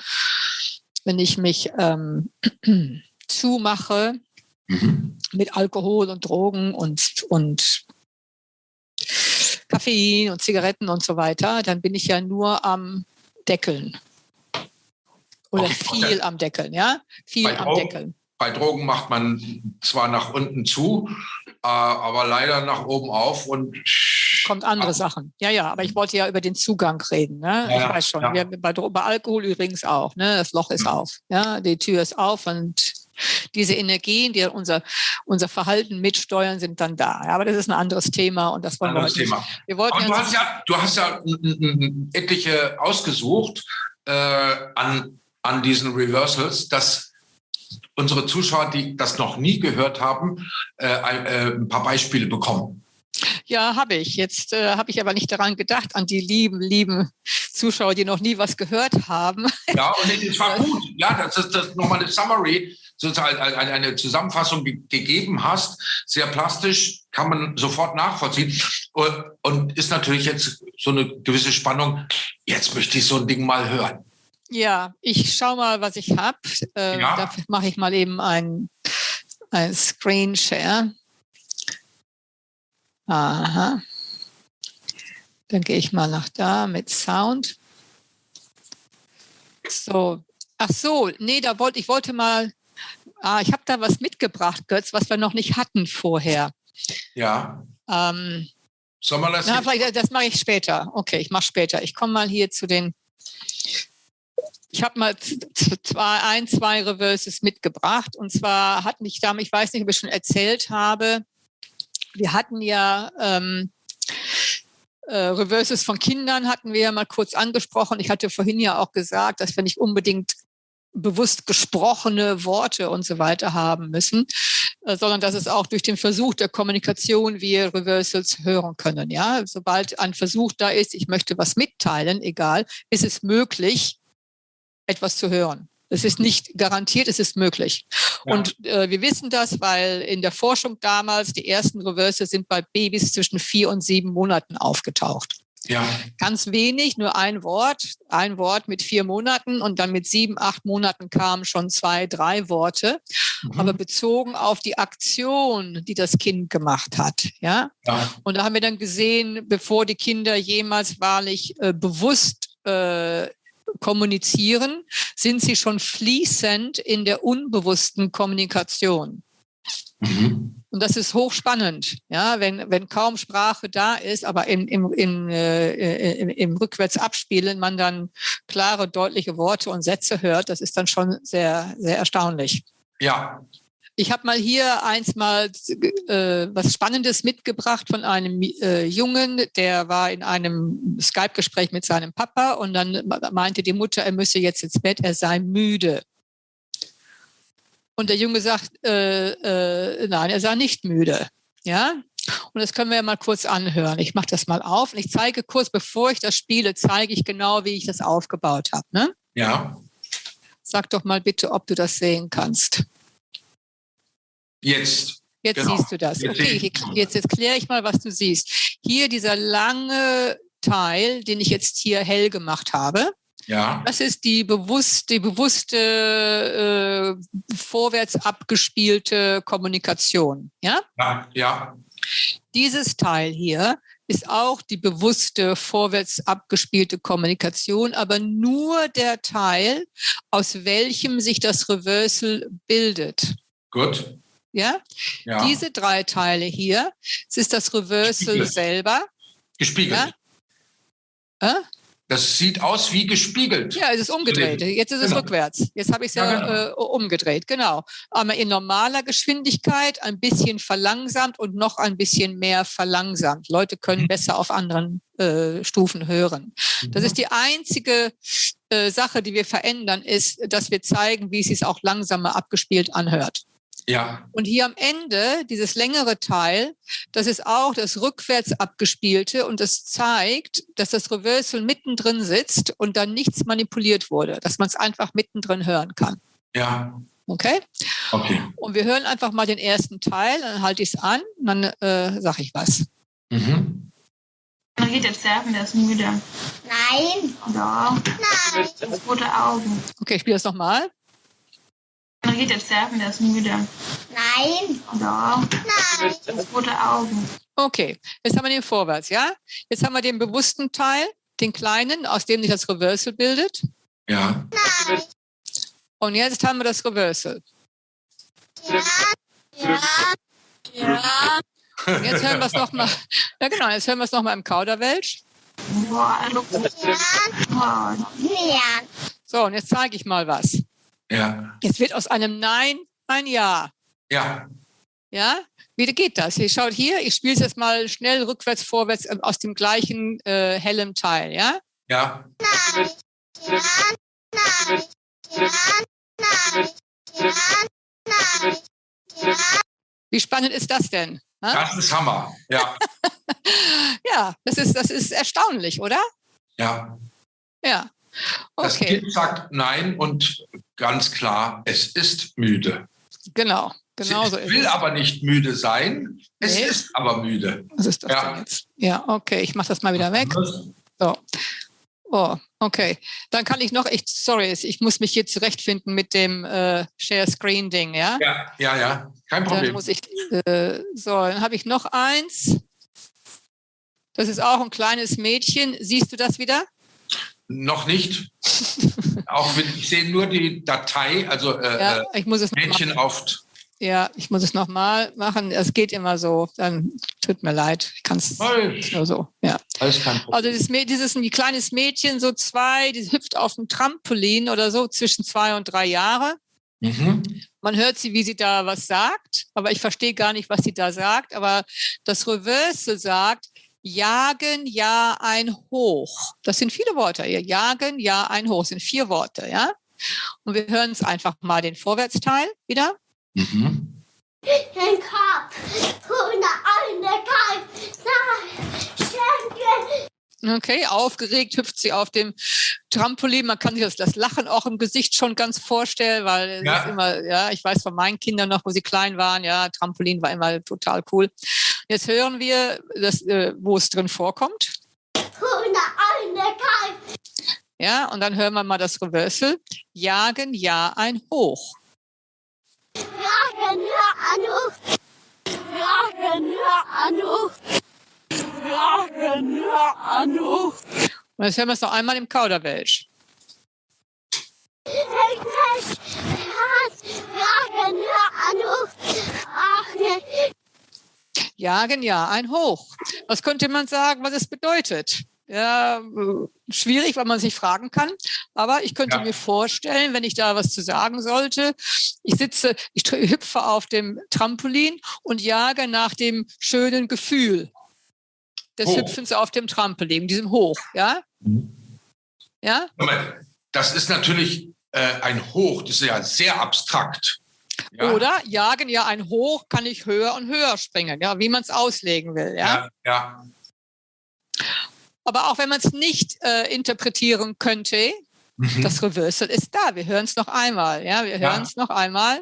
zumache, mit Alkohol und Drogen und Koffein und Zigaretten und so weiter, dann bin ich ja nur am Deckeln. Oder viel am Deckeln, ja? Viel am Deckeln. Bei Drogen macht man zwar nach unten zu, aber leider nach oben auf und kommt andere Sachen. Ja, aber ich wollte ja über den Zugang reden. Ne? Ich weiß schon. Ja. Bei Alkohol übrigens auch. Ne? Das Loch ist auf. Ja? Die Tür ist auf und diese Energien, die unser Verhalten mitsteuern, sind dann da. Ja, aber das ist ein anderes Thema und das wollen wir heute nicht. Wir wollten du hast ja etliche ausgesucht an diesen Reversals, dass unsere Zuschauer, die das noch nie gehört haben, ein paar Beispiele bekommen. Ja, habe ich. Jetzt habe ich aber nicht daran gedacht, an die lieben Zuschauer, die noch nie was gehört haben. Ja, und es war gut. Ja, das ist nochmal eine Summary, sozusagen eine Zusammenfassung gegeben hast. Sehr plastisch, kann man sofort nachvollziehen. Und ist natürlich jetzt so eine gewisse Spannung. Jetzt möchte ich so ein Ding mal hören. Ja, ich schaue mal, was ich habe. Dafür mache ich mal eben ein Screen Share. Aha. Dann gehe ich mal nach da mit Sound. So. Ach so, nee, ich wollte mal, ich habe da was mitgebracht, Götz, was wir noch nicht hatten vorher. Ja. Sollen wir das? Das mache ich später. Okay, ich mache später. Ich komme mal hier zu den. Ich habe mal zwei Reverses mitgebracht. Und zwar hatten ich da, ich weiß nicht, ob ich schon erzählt habe, wir hatten ja Reverses von Kindern, hatten wir ja mal kurz angesprochen. Ich hatte vorhin ja auch gesagt, dass wir nicht unbedingt bewusst gesprochene Worte und so weiter haben müssen, sondern dass es auch durch den Versuch der Kommunikation wir Reversals hören können. Ja? Sobald ein Versuch da ist, ich möchte was mitteilen, egal, ist es möglich, etwas zu hören. Es ist nicht garantiert, es ist möglich. Ja. Und wir wissen das, weil in der Forschung damals die ersten Reverses sind bei Babys zwischen 4 und 7 Monaten aufgetaucht. Ja. Ganz wenig, nur ein Wort mit 4 Monaten und dann mit 7, 8 Monaten kamen schon 2, 3 Worte, aber bezogen auf die Aktion, die das Kind gemacht hat. Ja? Und da haben wir dann gesehen, bevor die Kinder jemals wahrlich bewusst kommunizieren, sind sie schon fließend in der unbewussten Kommunikation. Und das ist hochspannend, ja, wenn kaum Sprache da ist, aber im Rückwärtsabspielen man dann klare, deutliche Worte und Sätze hört, das ist dann schon sehr, sehr erstaunlich. Ja. Ich habe mal hier was Spannendes mitgebracht von einem Jungen, der war in einem Skype-Gespräch mit seinem Papa und dann meinte die Mutter, er müsse jetzt ins Bett, er sei müde. Und der Junge sagt, nein, er sei nicht müde. Ja? Und das können wir ja mal kurz anhören. Ich mache das mal auf und ich zeige kurz, bevor ich das spiele, zeige ich genau, wie ich das aufgebaut habe. Ne? Ja. Sag doch mal bitte, ob du das sehen kannst. Jetzt genau. Siehst du das. Okay, jetzt erkläre ich mal, was du siehst. Hier dieser lange Teil, den ich jetzt hier hell gemacht habe. Ja. Das ist die bewusste vorwärts abgespielte Kommunikation. Ja? Ja. Dieses Teil hier ist auch die bewusste vorwärts abgespielte Kommunikation, aber nur der Teil, aus welchem sich das Reversal bildet. Gut. Ja? Diese 3 Teile hier, es ist das Reversal selber. Gespiegelt. Ja? Das sieht aus wie gespiegelt. Ja, es ist umgedreht. Jetzt ist es rückwärts. Jetzt habe ich es umgedreht, genau. Aber in normaler Geschwindigkeit ein bisschen verlangsamt und noch ein bisschen mehr verlangsamt. Leute können besser auf anderen Stufen hören. Das ist die einzige Sache, die wir verändern, ist, dass wir zeigen, wie es sich auch langsamer abgespielt anhört. Ja. Und hier am Ende, dieses längere Teil, das ist auch das rückwärts abgespielte und das zeigt, dass das Reversal mittendrin sitzt und dann nichts manipuliert wurde, dass man es einfach mittendrin hören kann. Ja. Okay? Und wir hören einfach mal den ersten Teil, dann halte ich es an und dann sage ich was. Man geht jetzt surfen, der ist müde. Nein. Ja. Nein. Das ist rote Augen. Okay, ich spiele das nochmal. Man geht jetzt surfen, der ist müde. Nein. Ja. Nein. Das ist rote Augen. Okay, jetzt haben wir den Vorwärts, ja? Jetzt haben wir den bewussten Teil, den kleinen, aus dem sich das Reversal bildet. Ja. Nein. Und jetzt haben wir das Reversal. Ja. Ja. Und jetzt hören wir es nochmal. Ja, genau, jetzt hören wir es nochmal im Kauderwelsch. Ja. So, und jetzt zeige ich mal was. Ja. Jetzt wird aus einem Nein ein Ja. Ja. Ja? Wie geht das? Ihr schaut hier, ich spiele es jetzt mal schnell rückwärts, vorwärts aus dem gleichen hellen Teil. Ja? Ja. Nein. Ja. Nein. Ja. Nein. Ja. Nein. Ja. Wie spannend ist das denn? Ha? Das ist Hammer. Ja. Ja, das ist erstaunlich, oder? Ja. Ja. Das Okay, Kind sagt Nein und ganz klar, es ist müde. genau. Genau Es so ist will es. aber nicht müde sein, es Nee. ist aber müde. Was ist das Ja. denn jetzt? Ja, okay, ich mache das mal wieder weg. So. Oh, okay. Dann kann ich noch, ich muss mich hier zurechtfinden mit dem Share Screen Ding, ja? Ja, ja, ja, kein Dann Problem. muss ich, dann habe ich noch eins. Das ist auch ein kleines Mädchen. Siehst du das wieder? Noch nicht. Auch wenn ich sehe nur die Datei, also Ja, ich muss es noch Mädchen auf. Ja, ich muss es nochmal machen. Es geht immer so. Dann tut mir leid. Ich kann es nur so. Ja. Alles kein Problem. Also dieses ein kleines Mädchen, so 2, die hüpft auf dem Trampolin oder so zwischen 2 und 3 Jahre. Mhm. Man hört sie, wie sie da was sagt, aber ich verstehe gar nicht, was sie da sagt. Aber das Reversal sagt, jagen, ja, ein Hoch. Das sind viele Worte. Jagen, ja, ein Hoch. Das sind 4 Worte, ja. Und wir hören es einfach mal den Vorwärtsteil wieder. Mhm. Den Kopf. Hunde, eine Kalb. Nein. Schenke. Okay, aufgeregt hüpft sie auf dem Trampolin. Man kann sich das Lachen auch im Gesicht schon ganz vorstellen, weil es Ja. ist immer, ja, ich weiß von meinen Kindern noch, wo sie klein waren, ja, Trampolin war immer total cool. Jetzt hören wir, wo es drin vorkommt. Hunde, eine Kalb. Ja, und dann hören wir mal das Reversal. Jagen, ja, ein Hoch. Jagen, ja, Anu. Jagen, ja, Anu. Jagen, ja, Anu. Und jetzt hören wir es noch einmal im Kauderwelsch. Jagen, ja, Anu. Ach, ne. Jagen, ja, ein Hoch. Was könnte man sagen, was es bedeutet? Ja, schwierig, weil man sich fragen kann. Aber ich könnte mir vorstellen, wenn ich da was zu sagen sollte, ich hüpfe auf dem Trampolin und jage nach dem schönen Gefühl des Hüpfens auf dem Trampolin, diesem Hoch, ja? Ja? Das ist natürlich ein Hoch, das ist ja sehr abstrakt. Ja? Oder jagen, ja, ein Hoch kann ich höher und höher springen, ja, wie man es auslegen will, ja? Ja. Aber auch wenn man es nicht interpretieren könnte, das Reversal ist da. Wir hören es noch einmal. Ja, wir hören es noch einmal.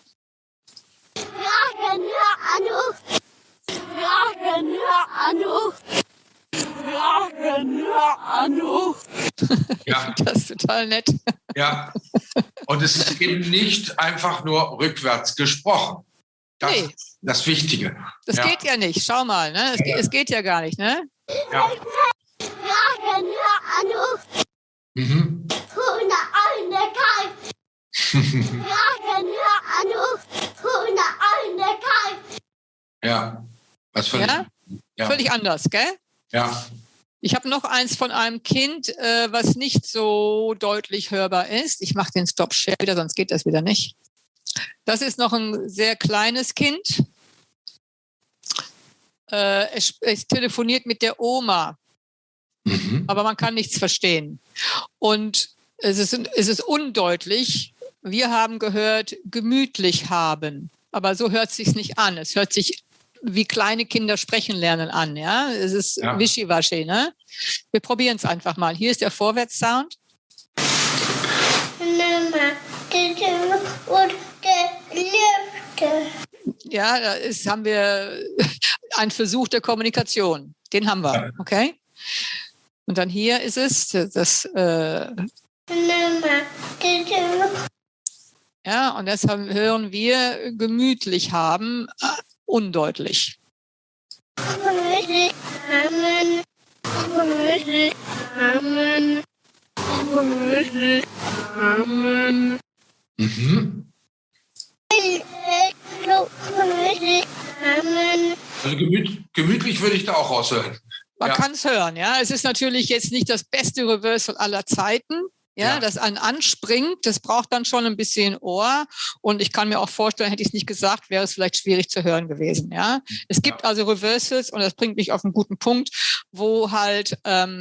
Jagen, ja, Anu. Jagen, ja, Anu. Jagen, ja, Anu. Ich finde das total nett. Ja. Und es ist eben nicht einfach nur rückwärts gesprochen. Das ist das Wichtige. Das geht ja nicht. Schau mal, ne? Es geht ja gar nicht, ne? Ja. Jagen, ja, Anu. Mhm. Hunde, eine Kalb. Jagen, ja, Anu. Hunde, eine Kalb. Ja. Was völlig, Völlig anders, gell? Ja. Ich habe noch eins von einem Kind, was nicht so deutlich hörbar ist. Ich mache den Stop-Share wieder, sonst geht das wieder nicht. Das ist noch ein sehr kleines Kind. Es telefoniert mit der Oma, aber man kann nichts verstehen. Und es ist undeutlich. Wir haben gehört, gemütlich haben. Aber so hört es sich nicht an. Es hört sich wie kleine Kinder sprechen lernen an. Ja? Es ist wischiwaschi. Ne? Wir probieren es einfach mal. Hier ist der Vorwärtssound. Mama, und der Lüfte. Ja, haben wir einen Versuch der Kommunikation. Den haben wir, okay? Und dann hier ist es das. Mama, ja, und deshalb hören wir gemütlich haben, undeutlich. Mhm. Also gemütlich würde ich da auch raushören. Man kann es hören, ja. Es ist natürlich jetzt nicht das beste Reversal aller Zeiten, ja, das einen anspringt. Das braucht dann schon ein bisschen Ohr. Und ich kann mir auch vorstellen, hätte ich es nicht gesagt, wäre es vielleicht schwierig zu hören gewesen, ja. Es gibt also Reversals, und das bringt mich auf einen guten Punkt, wo halt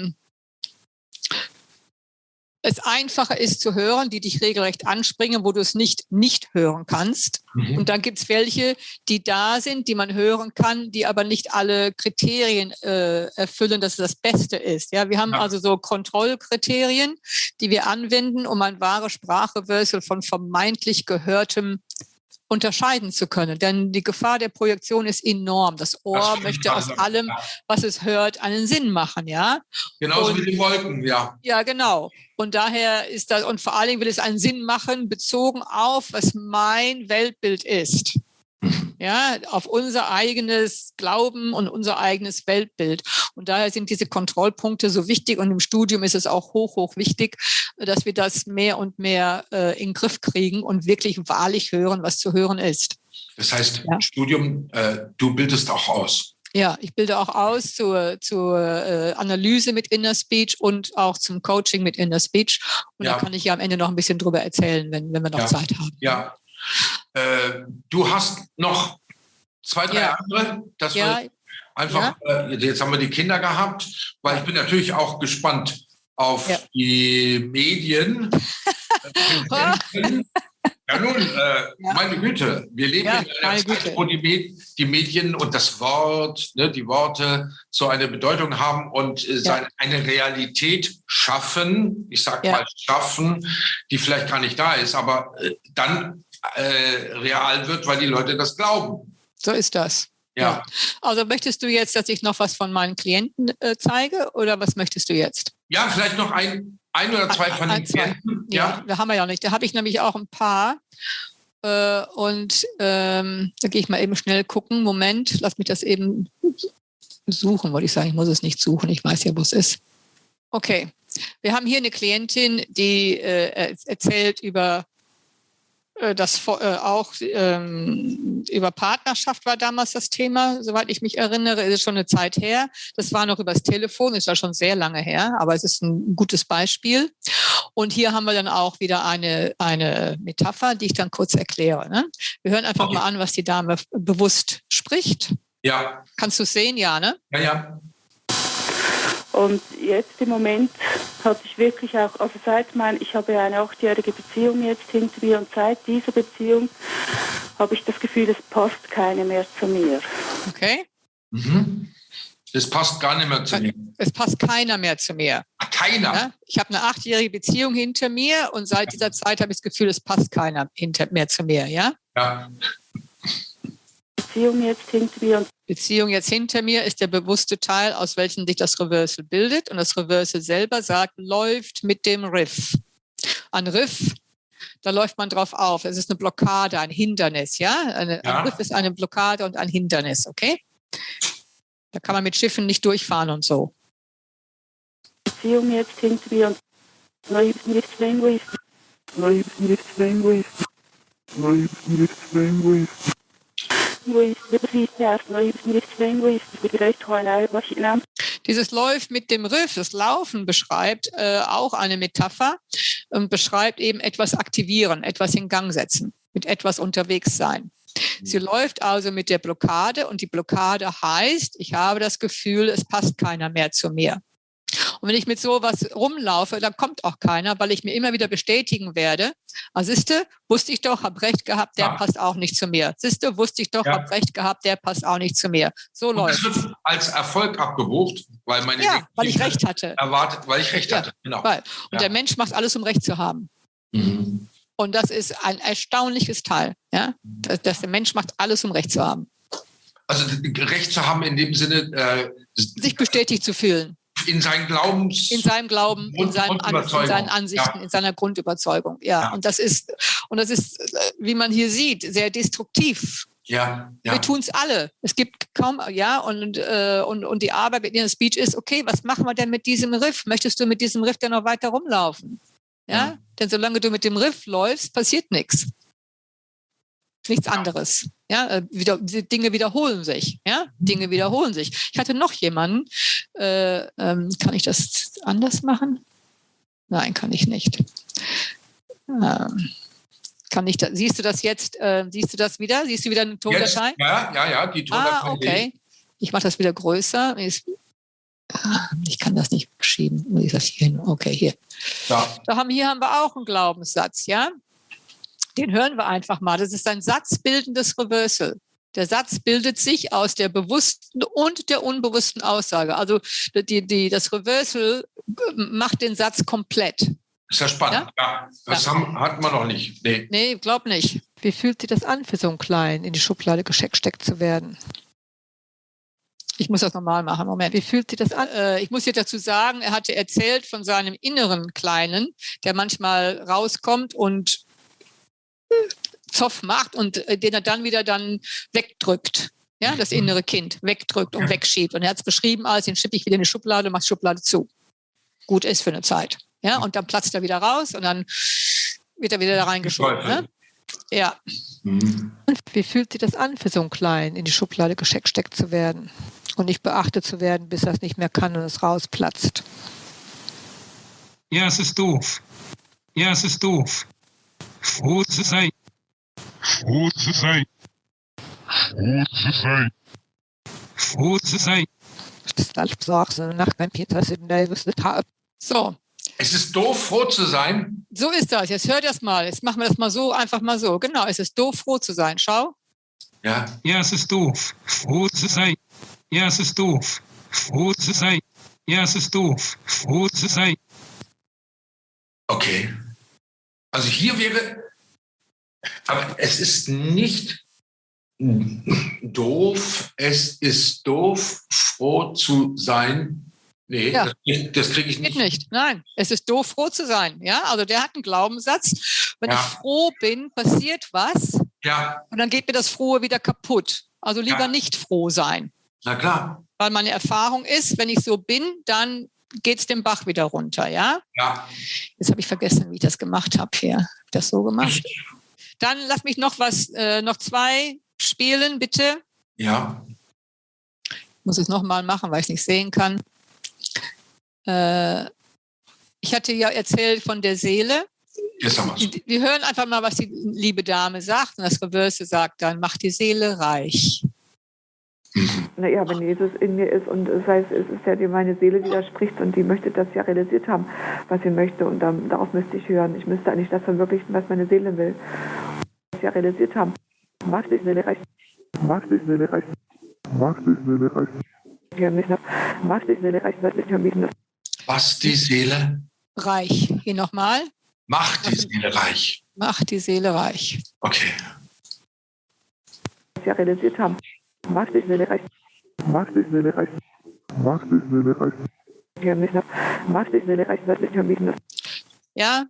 es einfacher ist zu hören, die dich regelrecht anspringen, wo du es nicht hören kannst. Mhm. Und dann gibt es welche, die da sind, die man hören kann, die aber nicht alle Kriterien erfüllen, dass es das Beste ist. Ja, wir haben also so Kontrollkriterien, die wir anwenden, um ein wahres Sprachreversal von vermeintlich Gehörtem unterscheiden zu können. Denn die Gefahr der Projektion ist enorm. Das Ohr möchte aus allem, was es hört, einen Sinn machen, ja. Genauso wie die Wolken, ja. Ja, genau. Und daher ist das, und vor allen Dingen will es einen Sinn machen, bezogen auf, was mein Weltbild ist. Ja, auf unser eigenes Glauben und unser eigenes Weltbild. Und daher sind diese Kontrollpunkte so wichtig. Und im Studium ist es auch hoch wichtig, dass wir das mehr und mehr in den Griff kriegen und wirklich wahrlich hören, was zu hören ist. Das heißt, Studium, du bildest auch aus. Ja, ich bilde auch aus zur Analyse mit Inner Speech und auch zum Coaching mit Inner Speech. Und da kann ich ja am Ende noch ein bisschen drüber erzählen, wenn wir noch Zeit haben. Ja. Du hast noch 2, 3 andere, dass wir einfach, jetzt haben wir die Kinder gehabt, weil ich bin natürlich auch gespannt auf die Medien. Ja nun, meine Güte, wir leben in einer Zeit, wo die Medien und das Wort, ne, die Worte so eine Bedeutung haben und eine Realität schaffen, ich sag mal schaffen, die vielleicht gar nicht da ist, aber dann real wird, weil die Leute das glauben. So ist das. Ja. Also möchtest du jetzt, dass ich noch was von meinen Klienten zeige, oder was möchtest du jetzt? Ja, vielleicht noch ein oder zwei von den Klienten. Ja, da haben wir ja nicht. Da habe ich nämlich auch ein paar. Und da gehe ich mal eben schnell gucken. Moment, lass mich das eben suchen, wollte ich sagen. Ich muss es nicht suchen. Ich weiß ja, wo es ist. Okay. Wir haben hier eine Klientin, die erzählt über das auch über Partnerschaft war damals das Thema, soweit ich mich erinnere, ist es schon eine Zeit her. Das war noch übers Telefon, ist ja schon sehr lange her, aber es ist ein gutes Beispiel. Und hier haben wir dann auch wieder eine Metapher, die ich dann kurz erkläre. Ne? Wir hören einfach mal an, was die Dame bewusst spricht. Ja. Kannst du es sehen? Ja, ne? Ja. Und jetzt im Moment hatte ich wirklich auch, also ich habe ja eine 8-jährige Beziehung jetzt hinter mir, und seit dieser Beziehung habe ich das Gefühl, es passt keine mehr zu mir. Okay. Mhm. Es passt gar nicht mehr zu mir. Es passt keiner mehr zu mir. Keiner? Ja? Ich habe eine 8-jährige Beziehung hinter mir, und seit dieser Zeit habe ich das Gefühl, es passt keiner mehr zu mir. Ja. Beziehung jetzt hinter mir ist der bewusste Teil, aus welchem sich das Reversal bildet. Und das Reversal selber sagt, läuft mit dem Riff. Ein Riff, da läuft man drauf auf. Es ist eine Blockade, ein Hindernis. Ja? Ein Riff ist eine Blockade und ein Hindernis. Okay? Da kann man mit Schiffen nicht durchfahren und so. Beziehung jetzt hinter mir und läuft nicht länger. Dieses läuft mit dem Riff, das Laufen beschreibt auch eine Metapher und beschreibt eben etwas aktivieren, etwas in Gang setzen, mit etwas unterwegs sein. Sie läuft also mit der Blockade, und die Blockade heißt, ich habe das Gefühl, es passt keiner mehr zu mir. Und wenn ich mit sowas rumlaufe, dann kommt auch keiner, weil ich mir immer wieder bestätigen werde, siehste, wusste ich doch, hab recht gehabt, der passt auch nicht zu mir. Siehste, wusste ich doch, hab recht gehabt, der passt auch nicht zu mir. So läuft es. Das wird als Erfolg abgebucht, weil weil ich recht hatte. Weil ich recht hatte, genau. Und der Mensch macht alles, um recht zu haben. Mhm. Und das ist ein erstaunliches Teil, ja? Dass der Mensch macht alles, um recht zu haben. Also recht zu haben in dem Sinne, sich bestätigt zu fühlen. In seinem Glauben, in seinen Ansichten, in seiner Grundüberzeugung. Ja. Und das ist, wie man hier sieht, sehr destruktiv. Ja. Wir tun es alle. Es gibt kaum, und die Arbeit mit ihrem Speech ist, okay, was machen wir denn mit diesem Riff? Möchtest du mit diesem Riff denn noch weiter rumlaufen? Ja? Denn solange du mit dem Riff läufst, passiert nichts. Nichts anderes. Ja, Dinge wiederholen sich. Ja, Dinge wiederholen sich. Ich hatte noch jemanden. Kann ich das anders machen? Nein, kann ich nicht. Kann ich das? Siehst du das jetzt? Siehst du das wieder? Siehst du wieder eine Tondatei? Ja, die Tondatei. Okay. Ich mache das wieder größer. Ich kann das nicht schieben. Wo ist das hier hin? Okay, hier. Ja. Hier haben wir auch einen Glaubenssatz, ja? Den hören wir einfach mal. Das ist ein satzbildendes Reversal. Der Satz bildet sich aus der bewussten und der unbewussten Aussage. Also das Reversal macht den Satz komplett. Ist ja spannend. Ja? Das hatten wir noch nicht. Nee, glaub nicht. Wie fühlt sich das an, für so einen Kleinen in die Schublade gesteckt zu werden? Ich muss das normal machen. Moment. Wie fühlt sich das an? Ich muss hier dazu sagen, er hatte erzählt von seinem inneren Kleinen, der manchmal rauskommt und Zoff macht und den er dann wieder wegdrückt. Ja, das innere Kind wegdrückt und wegschiebt. Und er hat es beschrieben, den schiebe ich wieder in die Schublade und mache die Schublade zu. Gut ist für eine Zeit. Ja, und dann platzt er wieder raus und dann wird er wieder da reingeschoben. Ne? Ja. Wie fühlt sich das an, für so einen Kleinen in die Schublade gesteckt zu werden und nicht beachtet zu werden, bis er es nicht mehr kann und es rausplatzt? Ja, es ist doof. Ja, es ist doof. Froh zu sein. Froh zu sein. Froh zu sein. Froh zu sein. So. Es ist doof, froh zu sein. So ist das. Jetzt hör das mal. Jetzt machen wir das mal so, einfach mal so. Genau, es ist doof, froh zu sein. Schau. Ja, es ist doof. Froh zu sein. Ja, es ist doof. Froh zu sein. Ja, es ist doof. Froh zu sein. Okay. Also hier wäre, aber es ist nicht doof, es ist doof, froh zu sein. Nee, ja. Das kriege ich nicht. Geht nicht. Nein, es ist doof, froh zu sein. Ja, also der hat einen Glaubenssatz. Wenn ich froh bin, passiert was. Ja. Und dann geht mir das Frohe wieder kaputt. Also lieber nicht froh sein. Na klar. Weil meine Erfahrung ist, wenn ich so bin, dann geht es den Bach wieder runter, ja? Ja. Jetzt habe ich vergessen, wie ich das gemacht habe hier. Habe ich das so gemacht? Dann lass mich noch zwei spielen, bitte. Ja. Ich muss es nochmal machen, weil ich es nicht sehen kann. Ich hatte ja erzählt von der Seele. Jetzt haben wir's. Wir hören einfach mal, was die liebe Dame sagt. Und das Reverse sagt dann, macht die Seele reich. Naja, wenn Jesus in mir ist und das heißt, es ist ja meine Seele, die da spricht und die möchte das ja realisiert haben, was sie möchte und darauf müsste ich hören. Ich müsste eigentlich das verwirklichen, was meine Seele will. Das ja realisiert haben. Macht die Seele reich. Macht die Seele reich. Macht die Seele reich. Macht die Seele reich. Was die Seele? Reich. Hier nochmal. Macht die Seele reich. Macht die Seele reich. Okay. Das ja realisiert haben. Macht die Seele reich. Macht die Seele reich. Macht die Seele reich. Macht die Seele reich. Ja,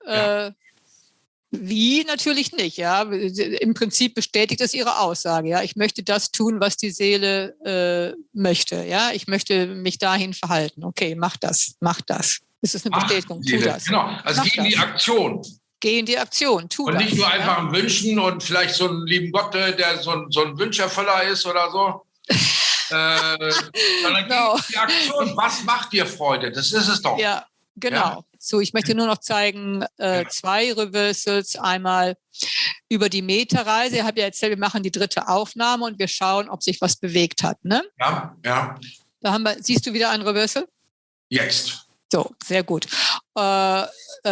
wie natürlich nicht, ja. Im Prinzip bestätigt es ihre Aussage, ja. Ich möchte das tun, was die Seele möchte, ja. Ich möchte mich dahin verhalten. Okay, mach das. Das ist eine Bestätigung, tu das. Genau, also geh in die Aktion. Geh in die Aktion, tu das. Und nicht nur einfach ein Wünschen und vielleicht so einen lieben Gott, der so ein Wünscherfüller ist oder so. Sondern geh in die Aktion. Was macht dir Freude? Das ist es doch. Ja, genau. Ja? So, ich möchte nur noch zeigen, zwei Reversals. Einmal über die Metareise. Ich habe ja erzählt, wir machen die 3. Aufnahme und wir schauen, ob sich was bewegt hat. Ne? Ja. Da siehst du wieder ein Reversal? Jetzt. So, sehr gut. Ein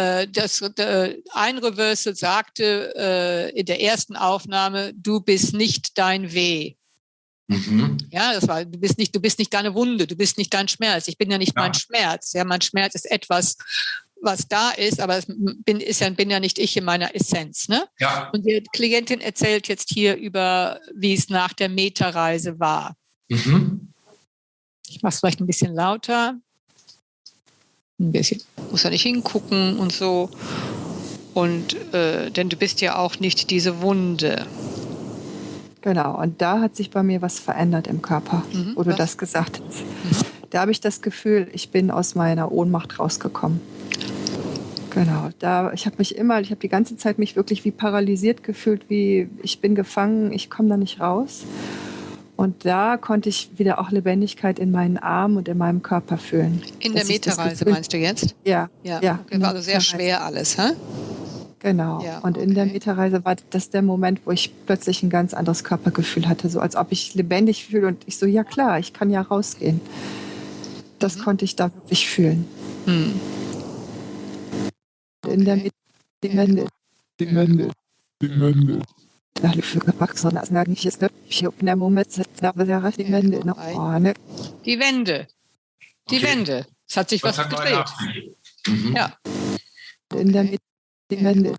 Reversal sagte in der ersten Aufnahme, du bist nicht dein Weh. Mhm. Ja, das war, du bist nicht deine Wunde, du bist nicht dein Schmerz. Ich bin ja nicht mein Schmerz. Ja, mein Schmerz ist etwas, was da ist, aber bin ja nicht ich in meiner Essenz. Ne? Ja. Und die Klientin erzählt jetzt hier über, wie es nach der Metareise war. Mhm. Ich mache es vielleicht ein bisschen lauter. Ein bisschen. Muss ja nicht hingucken und so. Und denn du bist ja auch nicht diese Wunde. Genau, und da hat sich bei mir was verändert im Körper, wo du das gesagt hast. Da habe ich das Gefühl, ich bin aus meiner Ohnmacht rausgekommen. Genau, ich habe die ganze Zeit mich wirklich wie paralysiert gefühlt, wie ich bin gefangen, ich komme da nicht raus. Und da konnte ich wieder auch Lebendigkeit in meinen Armen und in meinem Körper fühlen. In der Metareise meinst du jetzt? Ja. Okay, war also sehr schwer alles, hä? Genau. Ja, und in der Metareise war das der Moment, wo ich plötzlich ein ganz anderes Körpergefühl hatte, so als ob ich lebendig fühle. Und ich so, ja klar, ich kann ja rausgehen. Das konnte ich da wirklich fühlen. In der Metareise. Die Wände. Da Die Wände. Es hat sich was gedreht. Ja. In der Wände.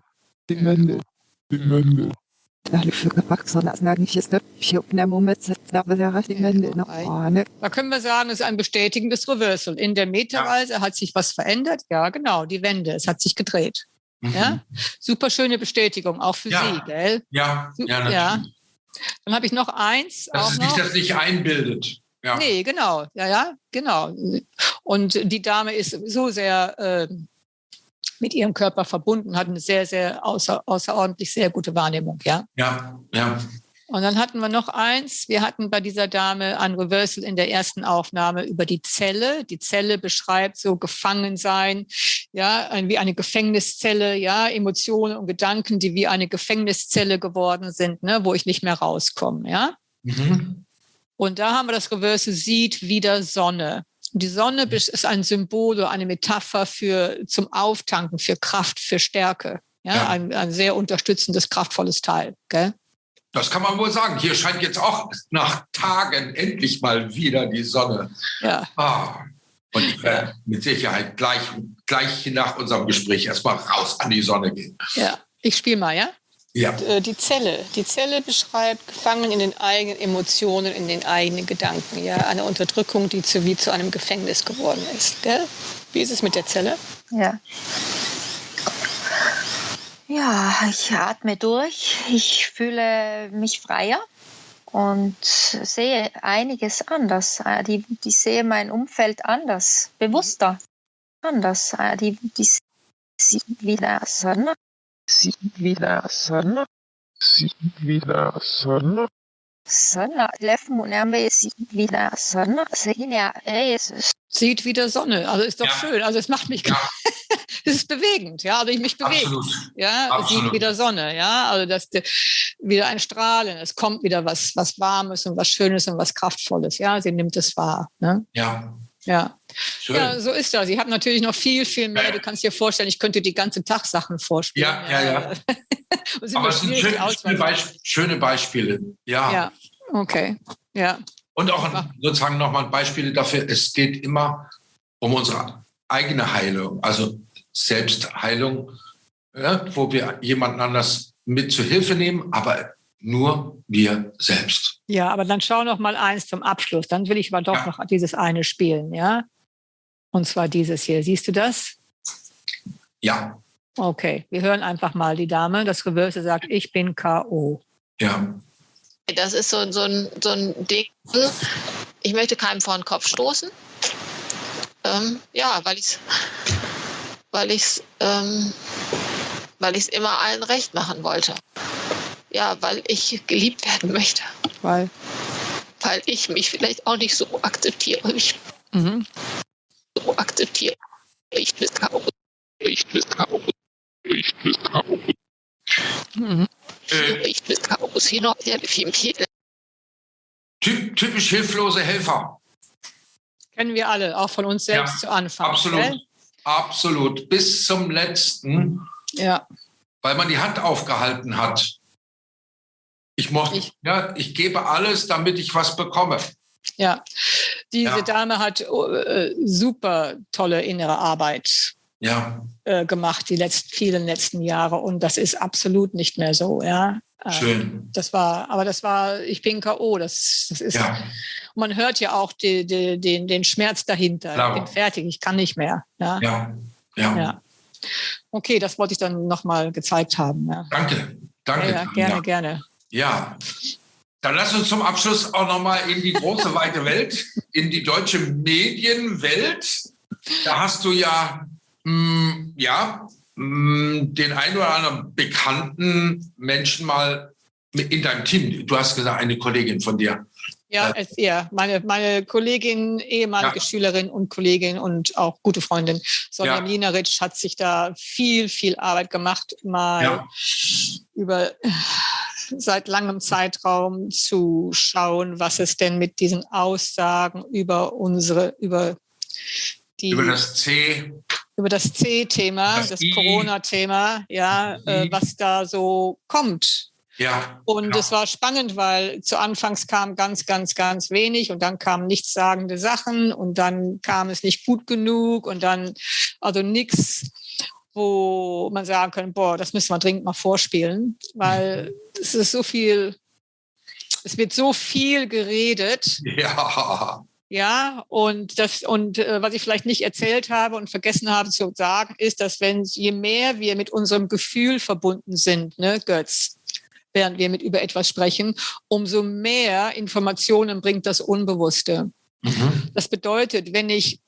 Da können wir sagen, es ist ein bestätigendes Reversal. In der Metareise hat sich was verändert. Ja, genau, die Wände. Es hat sich gedreht. Ja? Super schöne Bestätigung, auch für Sie, gell? Ja, natürlich. Ja. Dann habe ich noch eins. Dass es sich das nicht einbildet. Ja. Nee, genau. Ja, genau. Und die Dame ist so sehr mit ihrem Körper verbunden, hat eine sehr, sehr außerordentlich sehr gute Wahrnehmung. Ja. Und dann hatten wir noch eins. Wir hatten bei dieser Dame ein Reversal in der ersten Aufnahme über die Zelle. Die Zelle beschreibt so Gefangensein, ja, wie eine Gefängniszelle, ja, Emotionen und Gedanken, die wie eine Gefängniszelle geworden sind, ne, wo ich nicht mehr rauskomme, ja. Und da haben wir das Reversal, sieht wieder Sonne. Und die Sonne ist ein Symbol oder eine Metapher zum Auftanken, für Kraft, für Stärke. Ja. Ein sehr unterstützendes, kraftvolles Teil, gell? Das kann man wohl sagen. Hier scheint jetzt auch nach Tagen endlich mal wieder die Sonne. Ja. Und ich werde mit Sicherheit gleich nach unserem Gespräch erstmal raus an die Sonne gehen. Ja, ich spiele mal, ja? Ja. Die Zelle beschreibt Gefangen in den eigenen Emotionen, in den eigenen Gedanken. Ja, eine Unterdrückung, die wie zu einem Gefängnis geworden ist. Gell? Wie ist es mit der Zelle? Ja. Ja, ich atme durch. Ich fühle mich freier und sehe einiges anders. Die sehe mein Umfeld anders, bewusster, anders. Die sieht wieder Sonne. Sonne. Sieht wieder Sonne. Also ist doch schön. Also es macht mich. Es ist bewegend, ja, also ich mich bewege. Absolut. Ja, Absolut. Es sieht wieder Sonne, ja, also wieder ein Strahlen, es kommt wieder was Warmes und was Schönes und was Kraftvolles, ja, sie nimmt es wahr. Ne? Ja. Schön. Ja, so ist das. Ich habe natürlich noch viel, viel mehr. Du kannst dir vorstellen, ich könnte die ganzen Tag Sachen vorspielen. Ja. Aber es sind schöne Beispiele. Ja, okay. Ja. Und auch sozusagen nochmal Beispiele dafür, es geht immer um unsere eigene Heilung, also Selbstheilung, wo wir jemanden anders mit zur Hilfe nehmen, aber nur wir selbst. Ja, aber dann schau noch mal eins zum Abschluss. Dann will ich aber doch noch dieses eine spielen, ja? Und zwar dieses hier. Siehst du das? Ja. Okay, wir hören einfach mal die Dame. Das Reverse sagt, ich bin K.O. Ja. Das ist so ein Ding. Ich möchte keinem vor den Kopf stoßen. Weil ich es immer allen recht machen wollte. Ja, weil ich geliebt werden möchte. Weil ich mich vielleicht auch nicht so akzeptiere. Ich bin K.O. Ich bin K.O. Typisch hilflose Helfer. Kennen wir alle, auch von uns selbst zu Anfang. Absolut. Bis zum Letzten. Ja. Weil man die Hand aufgehalten hat. Ich gebe alles, damit ich was bekomme. Ja, diese Dame hat super tolle innere Arbeit gemacht, die vielen letzten Jahre. Und das ist absolut nicht mehr so. Ja. Schön. Das war, ich bin K.O. Das ist. Ja. Und man hört ja auch den Schmerz dahinter. Klar. Ich bin fertig, ich kann nicht mehr. Ja. Okay, das wollte ich dann nochmal gezeigt haben. Ja. Danke. Ja, gerne. Ja. Dann lass uns zum Abschluss auch nochmal in die große, weite Welt, in die deutsche Medienwelt. Da hast du ja, den einen oder anderen bekannten Menschen mal in deinem Team. Du hast gesagt, eine Kollegin von dir. Ja, meine Kollegin, ehemalige Schülerin und Kollegin und auch gute Freundin Sonja Mlinaric hat sich da viel Arbeit gemacht, mal über seit langem Zeitraum zu schauen, was es denn mit diesen Aussagen über das C-Thema, das Corona-Thema, was da so kommt. Ja. Und es war spannend, weil zu Anfangs kam ganz wenig und dann kamen nichtssagende Sachen und dann kam es nicht gut genug und dann also nichts, wo man sagen kann, das müssen wir dringend mal vorspielen, weil es ist so viel, es wird so viel geredet. Ja. Ja, und was ich vielleicht nicht erzählt habe und vergessen habe zu sagen, ist, dass je mehr wir mit unserem Gefühl verbunden sind, ne, Götz, während wir über etwas sprechen, umso mehr Informationen bringt das Unbewusste. Mhm. Das bedeutet, wenn ich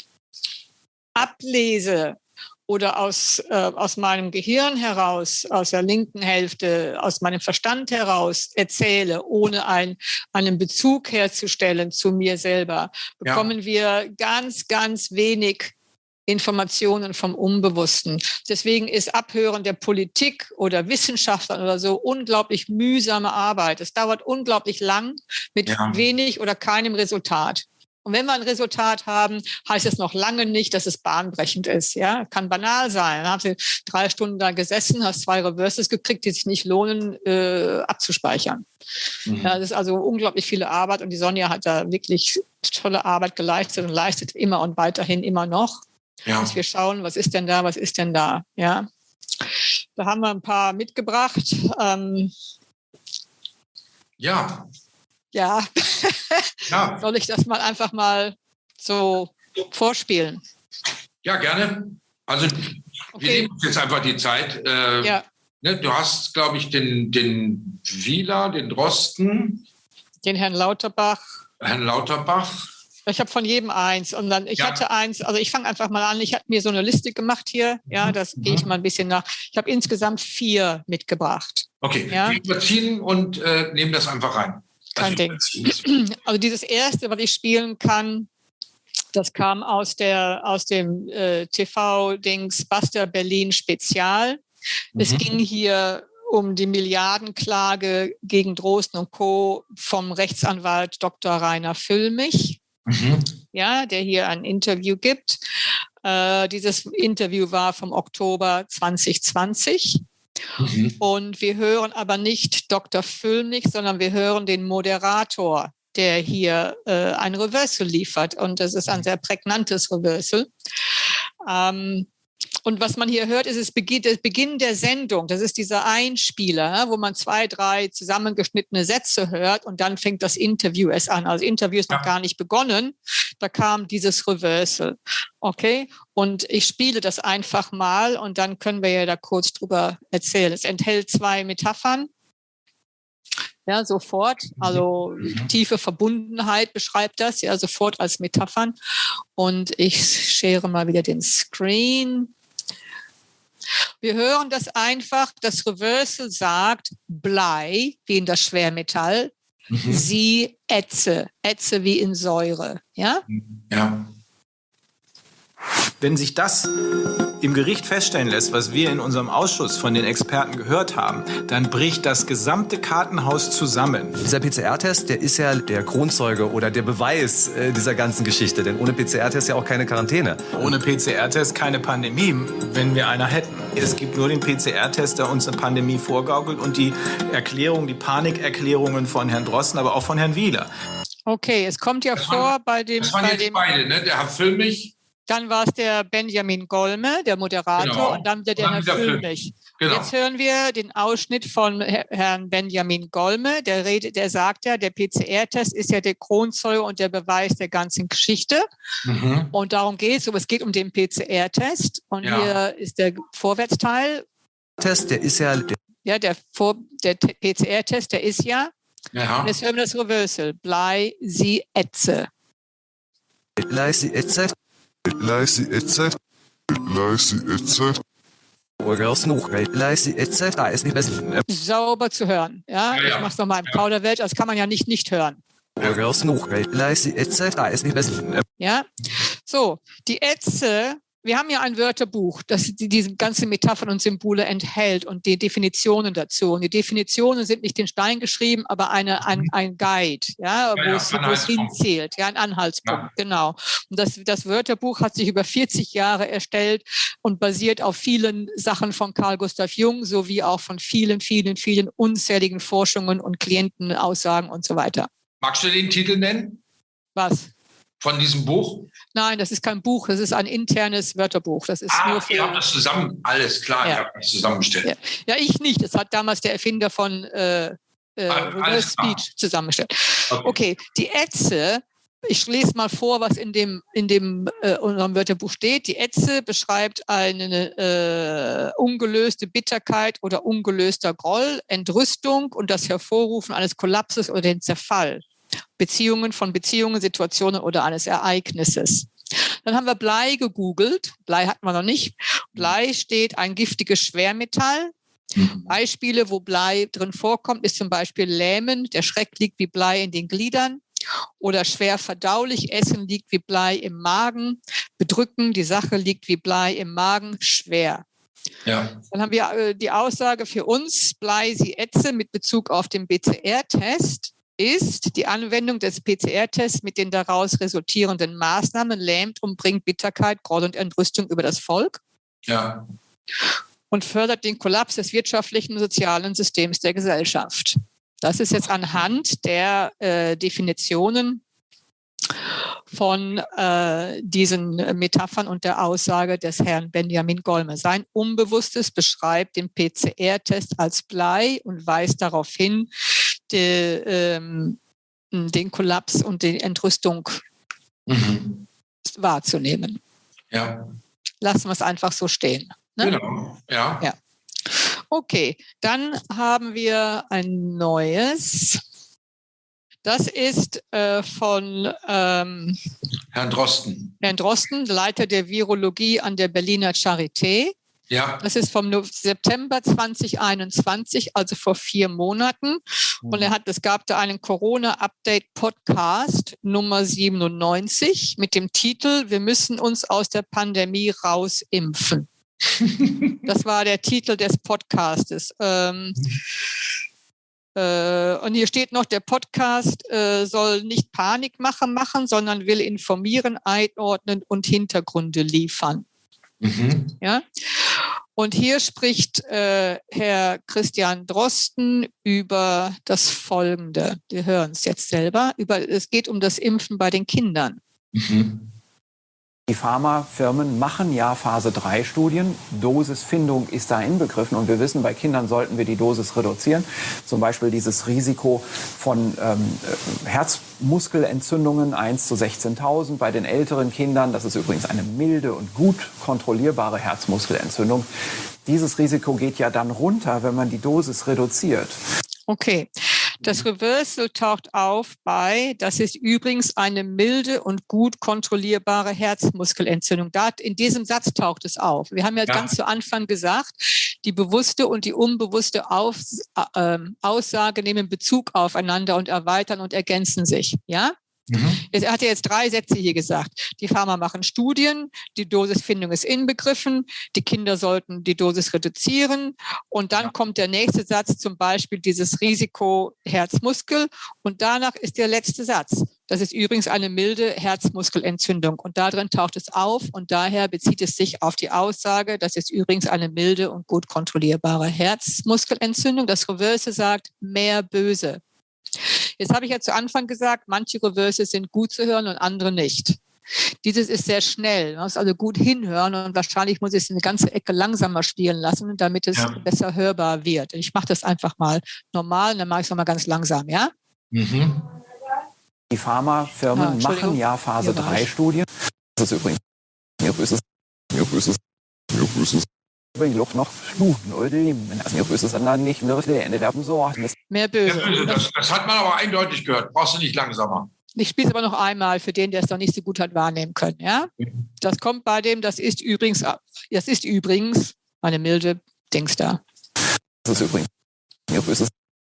ablese oder aus meinem Gehirn heraus, aus der linken Hälfte, aus meinem Verstand heraus erzähle, ohne einen Bezug herzustellen zu mir selber, bekommen wir ganz wenig Informationen vom Unbewussten. Deswegen ist Abhören der Politik oder Wissenschaftlern oder so unglaublich mühsame Arbeit. Es dauert unglaublich lang mit wenig oder keinem Resultat. Und wenn wir ein Resultat haben, heißt es noch lange nicht, dass es bahnbrechend ist. Ja, kann banal sein. Dann haben Sie 3 Stunden da gesessen, hast 2 Reverses gekriegt, die sich nicht lohnen, abzuspeichern. Mhm. Ja, das ist also unglaublich viele Arbeit und die Sonja hat da wirklich tolle Arbeit geleistet und leistet immer und weiterhin immer noch. Ja. Dass wir schauen, was ist denn da? Ja, da haben wir ein paar mitgebracht. Ja. Soll ich das einfach mal so vorspielen? Ja, gerne. Also wir nehmen uns jetzt einfach die Zeit. Ne, du hast, glaube ich, den Wieler, den Drosten. Den Herrn Lauterbach. Ich habe von jedem eins. Und dann, ich hatte eins, also ich fange einfach mal an. Ich habe mir so eine Liste gemacht hier. Ja, das gehe ich mal ein bisschen nach. Ich habe insgesamt 4 mitgebracht. Okay, wir überziehen und nehmen das einfach rein. Kein Ding. Also dieses erste, was ich spielen kann, das kam aus dem TV-Dings Buster Berlin Spezial. Es ging hier um die Milliardenklage gegen Drosten und Co. vom Rechtsanwalt Dr. Rainer Füllmich, der hier ein Interview gibt. Dieses Interview war vom Oktober 2020. Und wir hören aber nicht Dr. Füllmich, sondern wir hören den Moderator, der hier ein Reversal liefert. Und das ist ein sehr prägnantes Reversal. Und was man hier hört, ist der Beginn der Sendung. Das ist dieser Einspieler, wo man 2, 3 zusammengeschnittene Sätze hört und dann fängt das Interview erst an. Also das Interview ist noch gar nicht begonnen. Da kam dieses Reversal. Okay? Und ich spiele das einfach mal und dann können wir ja da kurz drüber erzählen. Es enthält 2 Metaphern. Ja, sofort. Also tiefe Verbundenheit beschreibt das, ja, sofort als Metaphern. Und ich schere mal wieder den Screen. Wir hören das einfach. Das Reversal sagt Blei, wie in das Schwermetall. Sie Ätze wie in Säure. Ja? Ja. Wenn sich das im Gericht feststellen lässt, was wir in unserem Ausschuss von den Experten gehört haben, dann bricht das gesamte Kartenhaus zusammen. Dieser PCR-Test, der ist ja der Kronzeuge oder der Beweis dieser ganzen Geschichte. Denn ohne PCR-Test ja auch keine Quarantäne. Ohne PCR-Test keine Pandemie, wenn wir einer hätten. Es gibt nur den PCR-Test, der uns eine Pandemie vorgaukelt und die Panikerklärungen von Herrn Drosten, aber auch von Herrn Wieler. Okay, es kommt ja vor bei dem... Das waren jetzt beide, ne? Der Herr Füllmich. Dann war es der Benjamin Golme, der Moderator, und dann der Herr Füllmich. Genau. Jetzt hören wir den Ausschnitt von Herrn Benjamin Golme. Der sagt ja, der PCR-Test ist ja der Kronzeuge und der Beweis der ganzen Geschichte. Und darum geht es. Es geht um den PCR-Test. Und hier ist der Vorwärtsteil. Der ist ja... Ja, der PCR-Test, der ist ja... Ja. Und jetzt hören wir das Reversal. Blei, sie, Etze. Blei, sie, Etze. Blei, sie, Etze. Blei, sie, Etze. Da ist nicht besser. Sauber zu hören. Ja? Ich mache es nochmal im Kauderwelsch, das kann man ja nicht hören. Da ist nicht besser. Ja? So, die Etze, wir haben ja ein Wörterbuch, das diese ganzen Metaphern und Symbole enthält und die Definitionen dazu. Und die Definitionen sind nicht in Stein geschrieben, aber ein Guide, wo es hinzählt, ein Anhaltspunkt, genau. Und das Wörterbuch hat sich über 40 Jahre erstellt und basiert auf vielen Sachen von Carl Gustav Jung, sowie auch von vielen, vielen, vielen unzähligen Forschungen und Klientenaussagen und so weiter. Magst du den Titel nennen? Was? Von diesem Buch? Nein, das ist kein Buch, das ist ein internes Wörterbuch. Das ist nur für. Ihr habt das zusammen, alles klar, ihr habt das zusammengestellt. Ja, ich nicht. Das hat damals der Erfinder von Reverse Speech zusammengestellt. Okay, die Etze, ich lese mal vor, was in unserem Wörterbuch steht. Die Etze beschreibt eine ungelöste Bitterkeit oder ungelöster Groll, Entrüstung und das Hervorrufen eines Kollapses oder den Zerfall. Von Beziehungen, Situationen oder eines Ereignisses. Dann haben wir Blei gegoogelt. Blei hatten wir noch nicht. Blei steht ein giftiges Schwermetall. Beispiele, wo Blei drin vorkommt, ist zum Beispiel Lähmen. Der Schreck liegt wie Blei in den Gliedern. Oder schwer verdaulich. Essen liegt wie Blei im Magen. Bedrücken, die Sache liegt wie Blei im Magen. Schwer. Ja. Dann haben wir die Aussage für uns, Blei, sie, Etze mit Bezug auf den PCR-Test. Ist die Anwendung des PCR-Tests mit den daraus resultierenden Maßnahmen lähmt und bringt Bitterkeit, Groll und Entrüstung über das Volk. Ja. Und fördert den Kollaps des wirtschaftlichen und sozialen Systems der Gesellschaft. Das ist jetzt anhand der Definitionen von diesen Metaphern und der Aussage des Herrn Benjamin Golme. Sein Unbewusstes beschreibt den PCR-Test als Blei und weist darauf hin, den Kollaps und die Entrüstung wahrzunehmen. Ja. Lassen wir es einfach so stehen. Ne? Genau, ja. Okay, dann haben wir ein neues. Das ist von Herrn Drosten. Herrn Drosten, Leiter der Virologie an der Berliner Charité. Ja. Das ist vom September 2021, also vor 4 Monaten. Und es gab da einen Corona-Update-Podcast Nummer 97 mit dem Titel Wir müssen uns aus der Pandemie rausimpfen. Das war der Titel des Podcastes. Und hier steht noch, der Podcast soll nicht Panikmache machen, sondern will informieren, einordnen und Hintergründe liefern. Ja? Und hier spricht Herr Christian Drosten über das Folgende. Wir hören es jetzt selber. Es geht um das Impfen bei den Kindern. Die Pharmafirmen machen ja Phase-3-Studien. Dosisfindung ist da inbegriffen. Und wir wissen, bei Kindern sollten wir die Dosis reduzieren. Zum Beispiel dieses Risiko von Herzmuskelentzündungen 1 zu 16.000. Bei den älteren Kindern, das ist übrigens eine milde und gut kontrollierbare Herzmuskelentzündung. Dieses Risiko geht ja dann runter, wenn man die Dosis reduziert. Okay. Das Reversal taucht auf das ist übrigens eine milde und gut kontrollierbare Herzmuskelentzündung. In diesem Satz taucht es auf. Wir haben ja ganz zu Anfang gesagt, die bewusste und die unbewusste Aussage nehmen Bezug aufeinander und erweitern und ergänzen sich. Ja? Er hat ja jetzt 3 Sätze hier gesagt. Die Pharma machen Studien, die Dosisfindung ist inbegriffen, die Kinder sollten die Dosis reduzieren und dann kommt der nächste Satz, zum Beispiel dieses Risiko Herzmuskel und danach ist der letzte Satz. Das ist übrigens eine milde Herzmuskelentzündung und darin taucht es auf und daher bezieht es sich auf die Aussage, das ist übrigens eine milde und gut kontrollierbare Herzmuskelentzündung. Das Reverse sagt mehr böse. Jetzt habe ich ja zu Anfang gesagt, manche Reverses sind gut zu hören und andere nicht. Dieses ist sehr schnell. Man muss also gut hinhören und wahrscheinlich muss ich es eine ganze Ecke langsamer spielen lassen, damit es besser hörbar wird. Ich mache das einfach mal normal und dann mache ich es nochmal ganz langsam, ja? Die Pharmafirmen machen ja Phase-3-Studien. Das ist übrigens mir böses. Über die Luft noch Stufen oder wenn das mir böse ist, dann nicht mehr der Ende der Besorgnis. Mehr böse. Das hat man aber eindeutig gehört. Brauchst du nicht langsamer. Ich spiele es aber noch einmal für den, der es noch nicht so gut hat wahrnehmen können. Ja? Das kommt bei dem, das ist übrigens, meine milde Dings da. Das ist übrigens mir böse.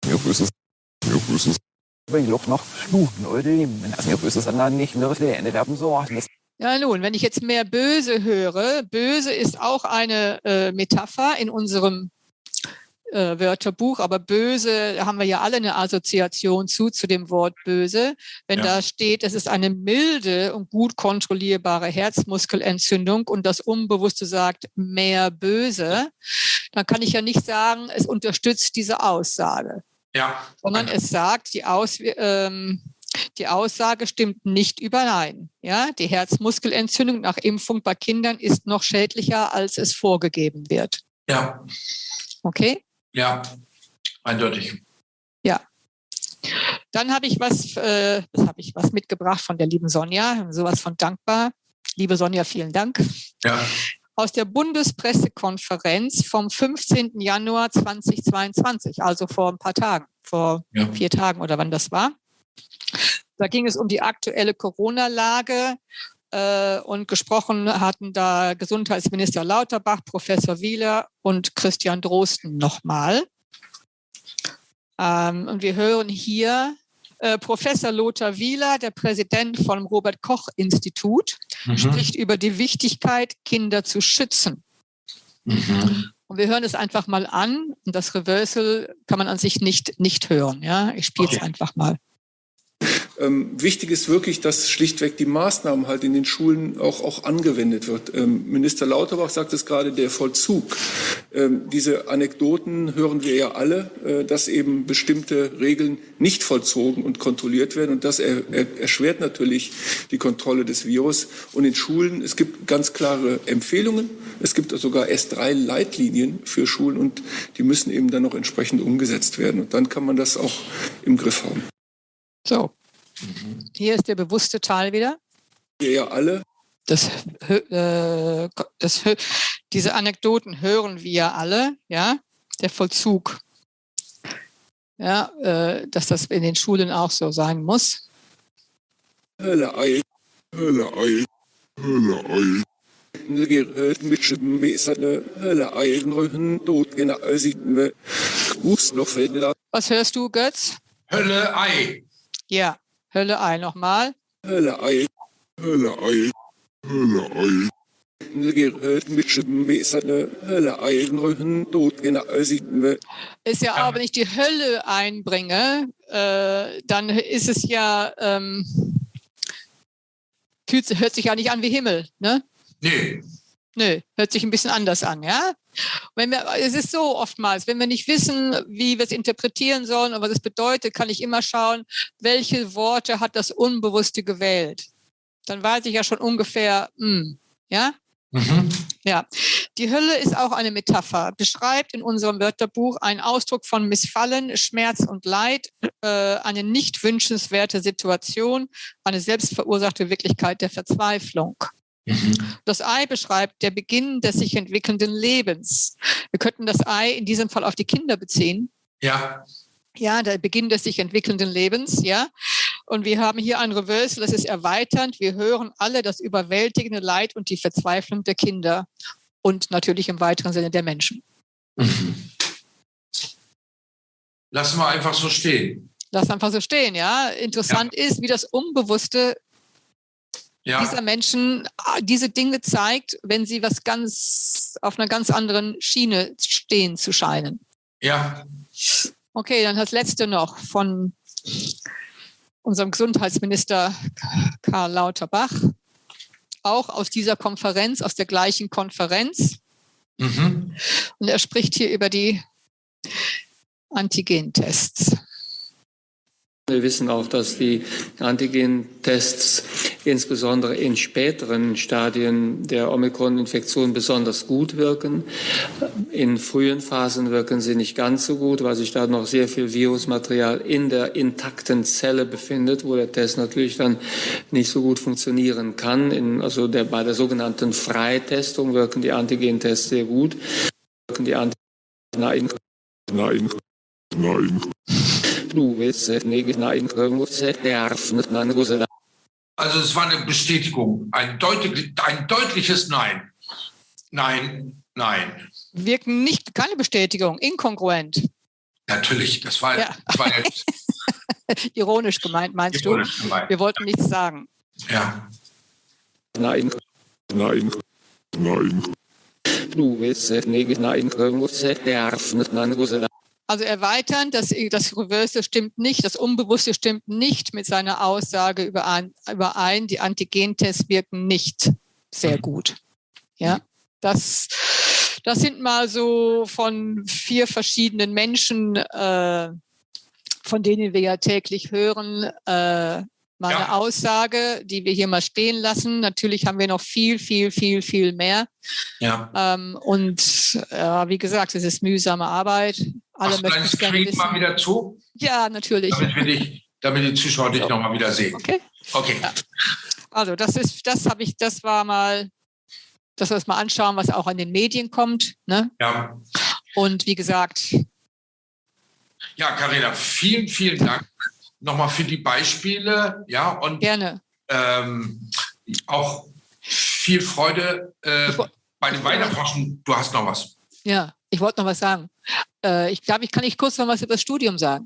Über die Luft noch Stufen oder wenn das mir böse ist, dann nicht mehr der Ende der Besorgnis. Ja, nun, wenn ich jetzt mehr böse höre, böse ist auch eine Metapher in unserem Wörterbuch, aber böse, da haben wir ja alle eine Assoziation zu dem Wort böse. Wenn da steht, es ist eine milde und gut kontrollierbare Herzmuskelentzündung und das Unbewusste sagt mehr böse, dann kann ich ja nicht sagen, es unterstützt diese Aussage. Ja. Sondern es sagt, die Aussage stimmt nicht überein. Ja? Die Herzmuskelentzündung nach Impfung bei Kindern ist noch schädlicher, als es vorgegeben wird. Ja. Okay? Ja, eindeutig. Ja. Dann habe ich was mitgebracht von der lieben Sonja, sowas von dankbar. Liebe Sonja, vielen Dank. Ja. Aus der Bundespressekonferenz vom 15. Januar 2022, also vor ein paar Tagen, vor 4 Tagen oder wann das war. Da ging es um die aktuelle Corona-Lage und gesprochen hatten da Gesundheitsminister Lauterbach, Professor Wieler und Christian Drosten nochmal. Und wir hören hier Professor Lothar Wieler, der Präsident vom Robert-Koch-Institut, spricht über die Wichtigkeit, Kinder zu schützen. Und wir hören es einfach mal an. Und das Reversal kann man an sich nicht hören. Ja? Ich spiele es einfach mal. Wichtig ist wirklich, dass schlichtweg die Maßnahmen halt in den Schulen auch angewendet wird. Minister Lauterbach sagt es gerade, der Vollzug. Diese Anekdoten hören wir ja alle, dass eben bestimmte Regeln nicht vollzogen und kontrolliert werden. Und das erschwert natürlich die Kontrolle des Virus. Und in Schulen, es gibt ganz klare Empfehlungen. Es gibt sogar S3-Leitlinien für Schulen und die müssen eben dann noch entsprechend umgesetzt werden. Und dann kann man das auch im Griff haben. So, hier ist der bewusste Teil wieder. Wir ja alle. Diese Anekdoten hören wir ja alle, ja. Der Vollzug, ja, dass das in den Schulen auch so sein muss. Hölle Ei. Was hörst du, Götz? Hölle Ei. Ja, Hölle Ei nochmal. Hölle Ei. Ist ja auch, wenn ich die Hölle einbringe, dann ist es ja, hört sich ja nicht an wie Himmel, ne? Nee. Nö, hört sich ein bisschen anders an, ja? Es ist so oftmals, wenn wir nicht wissen, wie wir es interpretieren sollen und was es bedeutet, kann ich immer schauen, welche Worte hat das Unbewusste gewählt. Dann weiß ich ja schon ungefähr, ja? Ja. Die Hölle ist auch eine Metapher, beschreibt in unserem Wörterbuch einen Ausdruck von Missfallen, Schmerz und Leid, eine nicht wünschenswerte Situation, eine selbstverursachte Wirklichkeit der Verzweiflung. Das Ei beschreibt der Beginn des sich entwickelnden Lebens. Wir könnten das Ei in diesem Fall auf die Kinder beziehen. Ja. Ja, der Beginn des sich entwickelnden Lebens, ja. Und wir haben hier ein Reversal, das ist erweiternd. Wir hören alle das überwältigende Leid und die Verzweiflung der Kinder und natürlich im weiteren Sinne der Menschen. Lassen wir einfach so stehen. Lass einfach so stehen, ja. Interessant ist, wie das Unbewusste dieser Menschen diese Dinge zeigt, wenn sie auf einer ganz anderen Schiene stehen zu scheinen. Ja. Okay, dann das letzte noch von unserem Gesundheitsminister Karl Lauterbach, auch aus dieser Konferenz, aus der gleichen Konferenz. Und er spricht hier über die Antigentests. Wir wissen auch, dass die Antigentests insbesondere in späteren Stadien der Omikron-Infektion besonders gut wirken. In frühen Phasen wirken sie nicht ganz so gut, weil sich da noch sehr viel Virusmaterial in der intakten Zelle befindet, wo der Test natürlich dann nicht so gut funktionieren kann. Bei der sogenannten Freitestung wirken die Antigentests sehr gut. Nein. Also es war eine Bestätigung, ein deutliches Nein. Nein, nein. Wirken nicht, keine Bestätigung, inkongruent. Natürlich, das war jetzt ironisch gemeint, meinst ironisch du? Gemeint. Wir wollten nichts sagen. Ja. Nein. Also erweitern, das Reverse stimmt nicht, das Unbewusste stimmt nicht mit seiner Aussage überein, die Antigentests wirken nicht sehr gut. Ja, das sind mal so von 4 verschiedenen Menschen, von denen wir ja täglich hören, meine Aussage, die wir hier mal stehen lassen. Natürlich haben wir noch viel, viel, viel, viel mehr. Ja. Wie gesagt, es ist mühsame Arbeit. Machst du deinen Screen mal wieder zu? Ja, natürlich. Damit die Zuschauer dich nochmal wieder sehen. Okay. Ja. Also dass wir uns mal anschauen, was auch an den Medien kommt. Ne? Ja. Und wie gesagt. Ja, Carina, vielen, vielen Dank nochmal für die Beispiele. Ja, und gerne. Auch viel Freude bei dem Weiterforschen. Du hast noch was. Ja, ich wollte noch was sagen. Ich glaube, kann ich kurz noch was über das Studium sagen.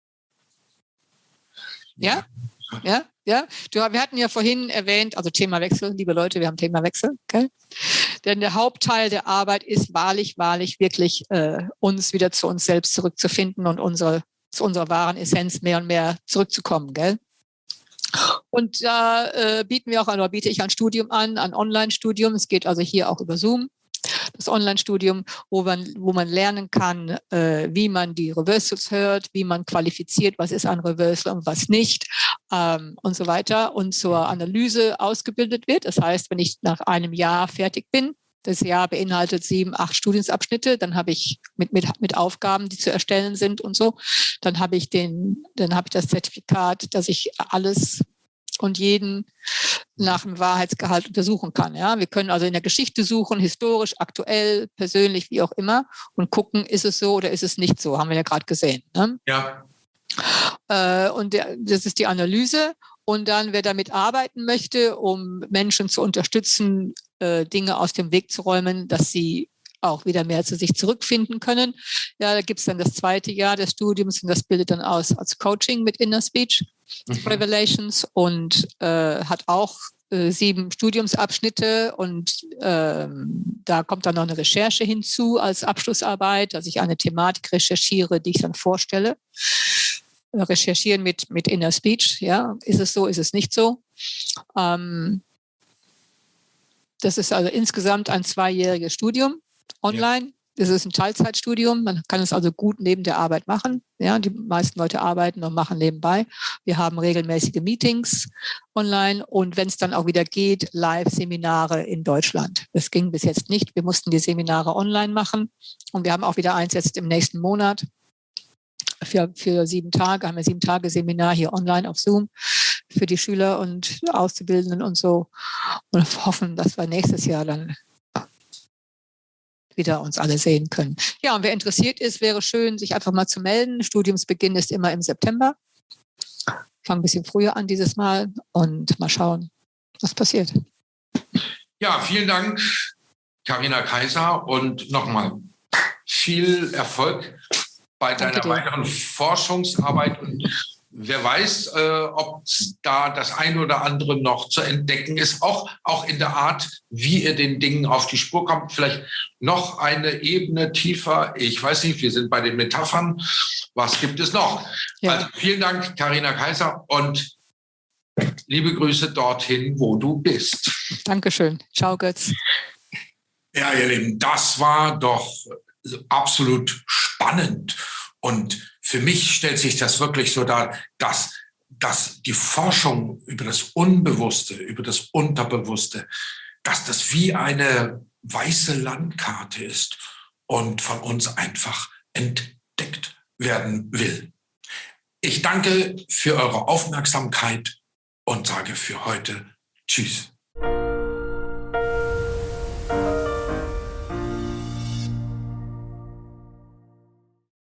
Ja? Ja? Wir hatten ja vorhin erwähnt, also Themawechsel, liebe Leute, wir haben Themawechsel. Okay? Denn der Hauptteil der Arbeit ist wahrlich wirklich uns wieder zu uns selbst zurückzufinden und zu unserer wahren Essenz mehr und mehr zurückzukommen. Gell? Und da biete ich ein Studium an, ein Online-Studium. Es geht also hier auch über Zoom. Das Online-Studium, wo man lernen kann, wie man die Reversals hört, wie man qualifiziert, was ist ein Reversal und was nicht und so weiter und zur Analyse ausgebildet wird. Das heißt, wenn ich nach einem Jahr fertig bin, das Jahr beinhaltet 7, 8 Studiensabschnitte, dann habe ich mit Aufgaben, die zu erstellen sind und so, dann habe ich das Zertifikat, dass ich alles und jeden nach dem Wahrheitsgehalt untersuchen kann. Ja? Wir können also in der Geschichte suchen, historisch, aktuell, persönlich, wie auch immer, und gucken, ist es so oder ist es nicht so, haben wir ja gerade gesehen. Ne? Ja. Und das ist die Analyse. Und dann, wer damit arbeiten möchte, um Menschen zu unterstützen, Dinge aus dem Weg zu räumen, dass sie auch wieder mehr zu sich zurückfinden können. Ja, da gibt es dann das 2. Jahr des Studiums und das bildet dann aus als Coaching mit Inner Speech Revelations und hat auch 7 Studiumsabschnitte und da kommt dann noch eine Recherche hinzu als Abschlussarbeit, dass ich eine Thematik recherchiere, die ich dann vorstelle. Recherchieren mit Inner Speech, ja, ist es so, ist es nicht so. Das ist also insgesamt ein 2-jähriges Studium online. Das ist ein Teilzeitstudium. Man kann es also gut neben der Arbeit machen. Ja, die meisten Leute arbeiten und machen nebenbei. Wir haben regelmäßige Meetings online und wenn es dann auch wieder geht, Live-Seminare in Deutschland. Das ging bis jetzt nicht. Wir mussten die Seminare online machen und wir haben auch wieder eins jetzt im nächsten Monat. Für 7 Tage, haben wir 7 Tage Seminar hier online auf Zoom für die Schüler und Auszubildenden und so. Und hoffen, dass wir nächstes Jahr dann wieder uns alle sehen können. Ja, und wer interessiert ist, wäre schön, sich einfach mal zu melden. Studiumsbeginn ist immer im September. Fangen ein bisschen früher an dieses Mal und mal schauen, was passiert. Ja, vielen Dank, Carina Kaiser, und nochmal viel Erfolg bei deiner weiteren Forschungsarbeit. Und wer weiß, ob da das eine oder andere noch zu entdecken ist, auch in der Art, wie ihr den Dingen auf die Spur kommt. Vielleicht noch eine Ebene tiefer. Ich weiß nicht, wir sind bei den Metaphern. Was gibt es noch? Ja. Also vielen Dank, Carina Kaiser, und liebe Grüße dorthin, wo du bist. Dankeschön. Ciao, Götz. Ja, ihr Lieben, das war doch absolut spannend. Und für mich stellt sich das wirklich so dar, dass dass die Forschung über das Unbewusste, über das Unterbewusste, dass das wie eine weiße Landkarte ist und von uns einfach entdeckt werden will. Ich danke für eure Aufmerksamkeit und sage für heute Tschüss.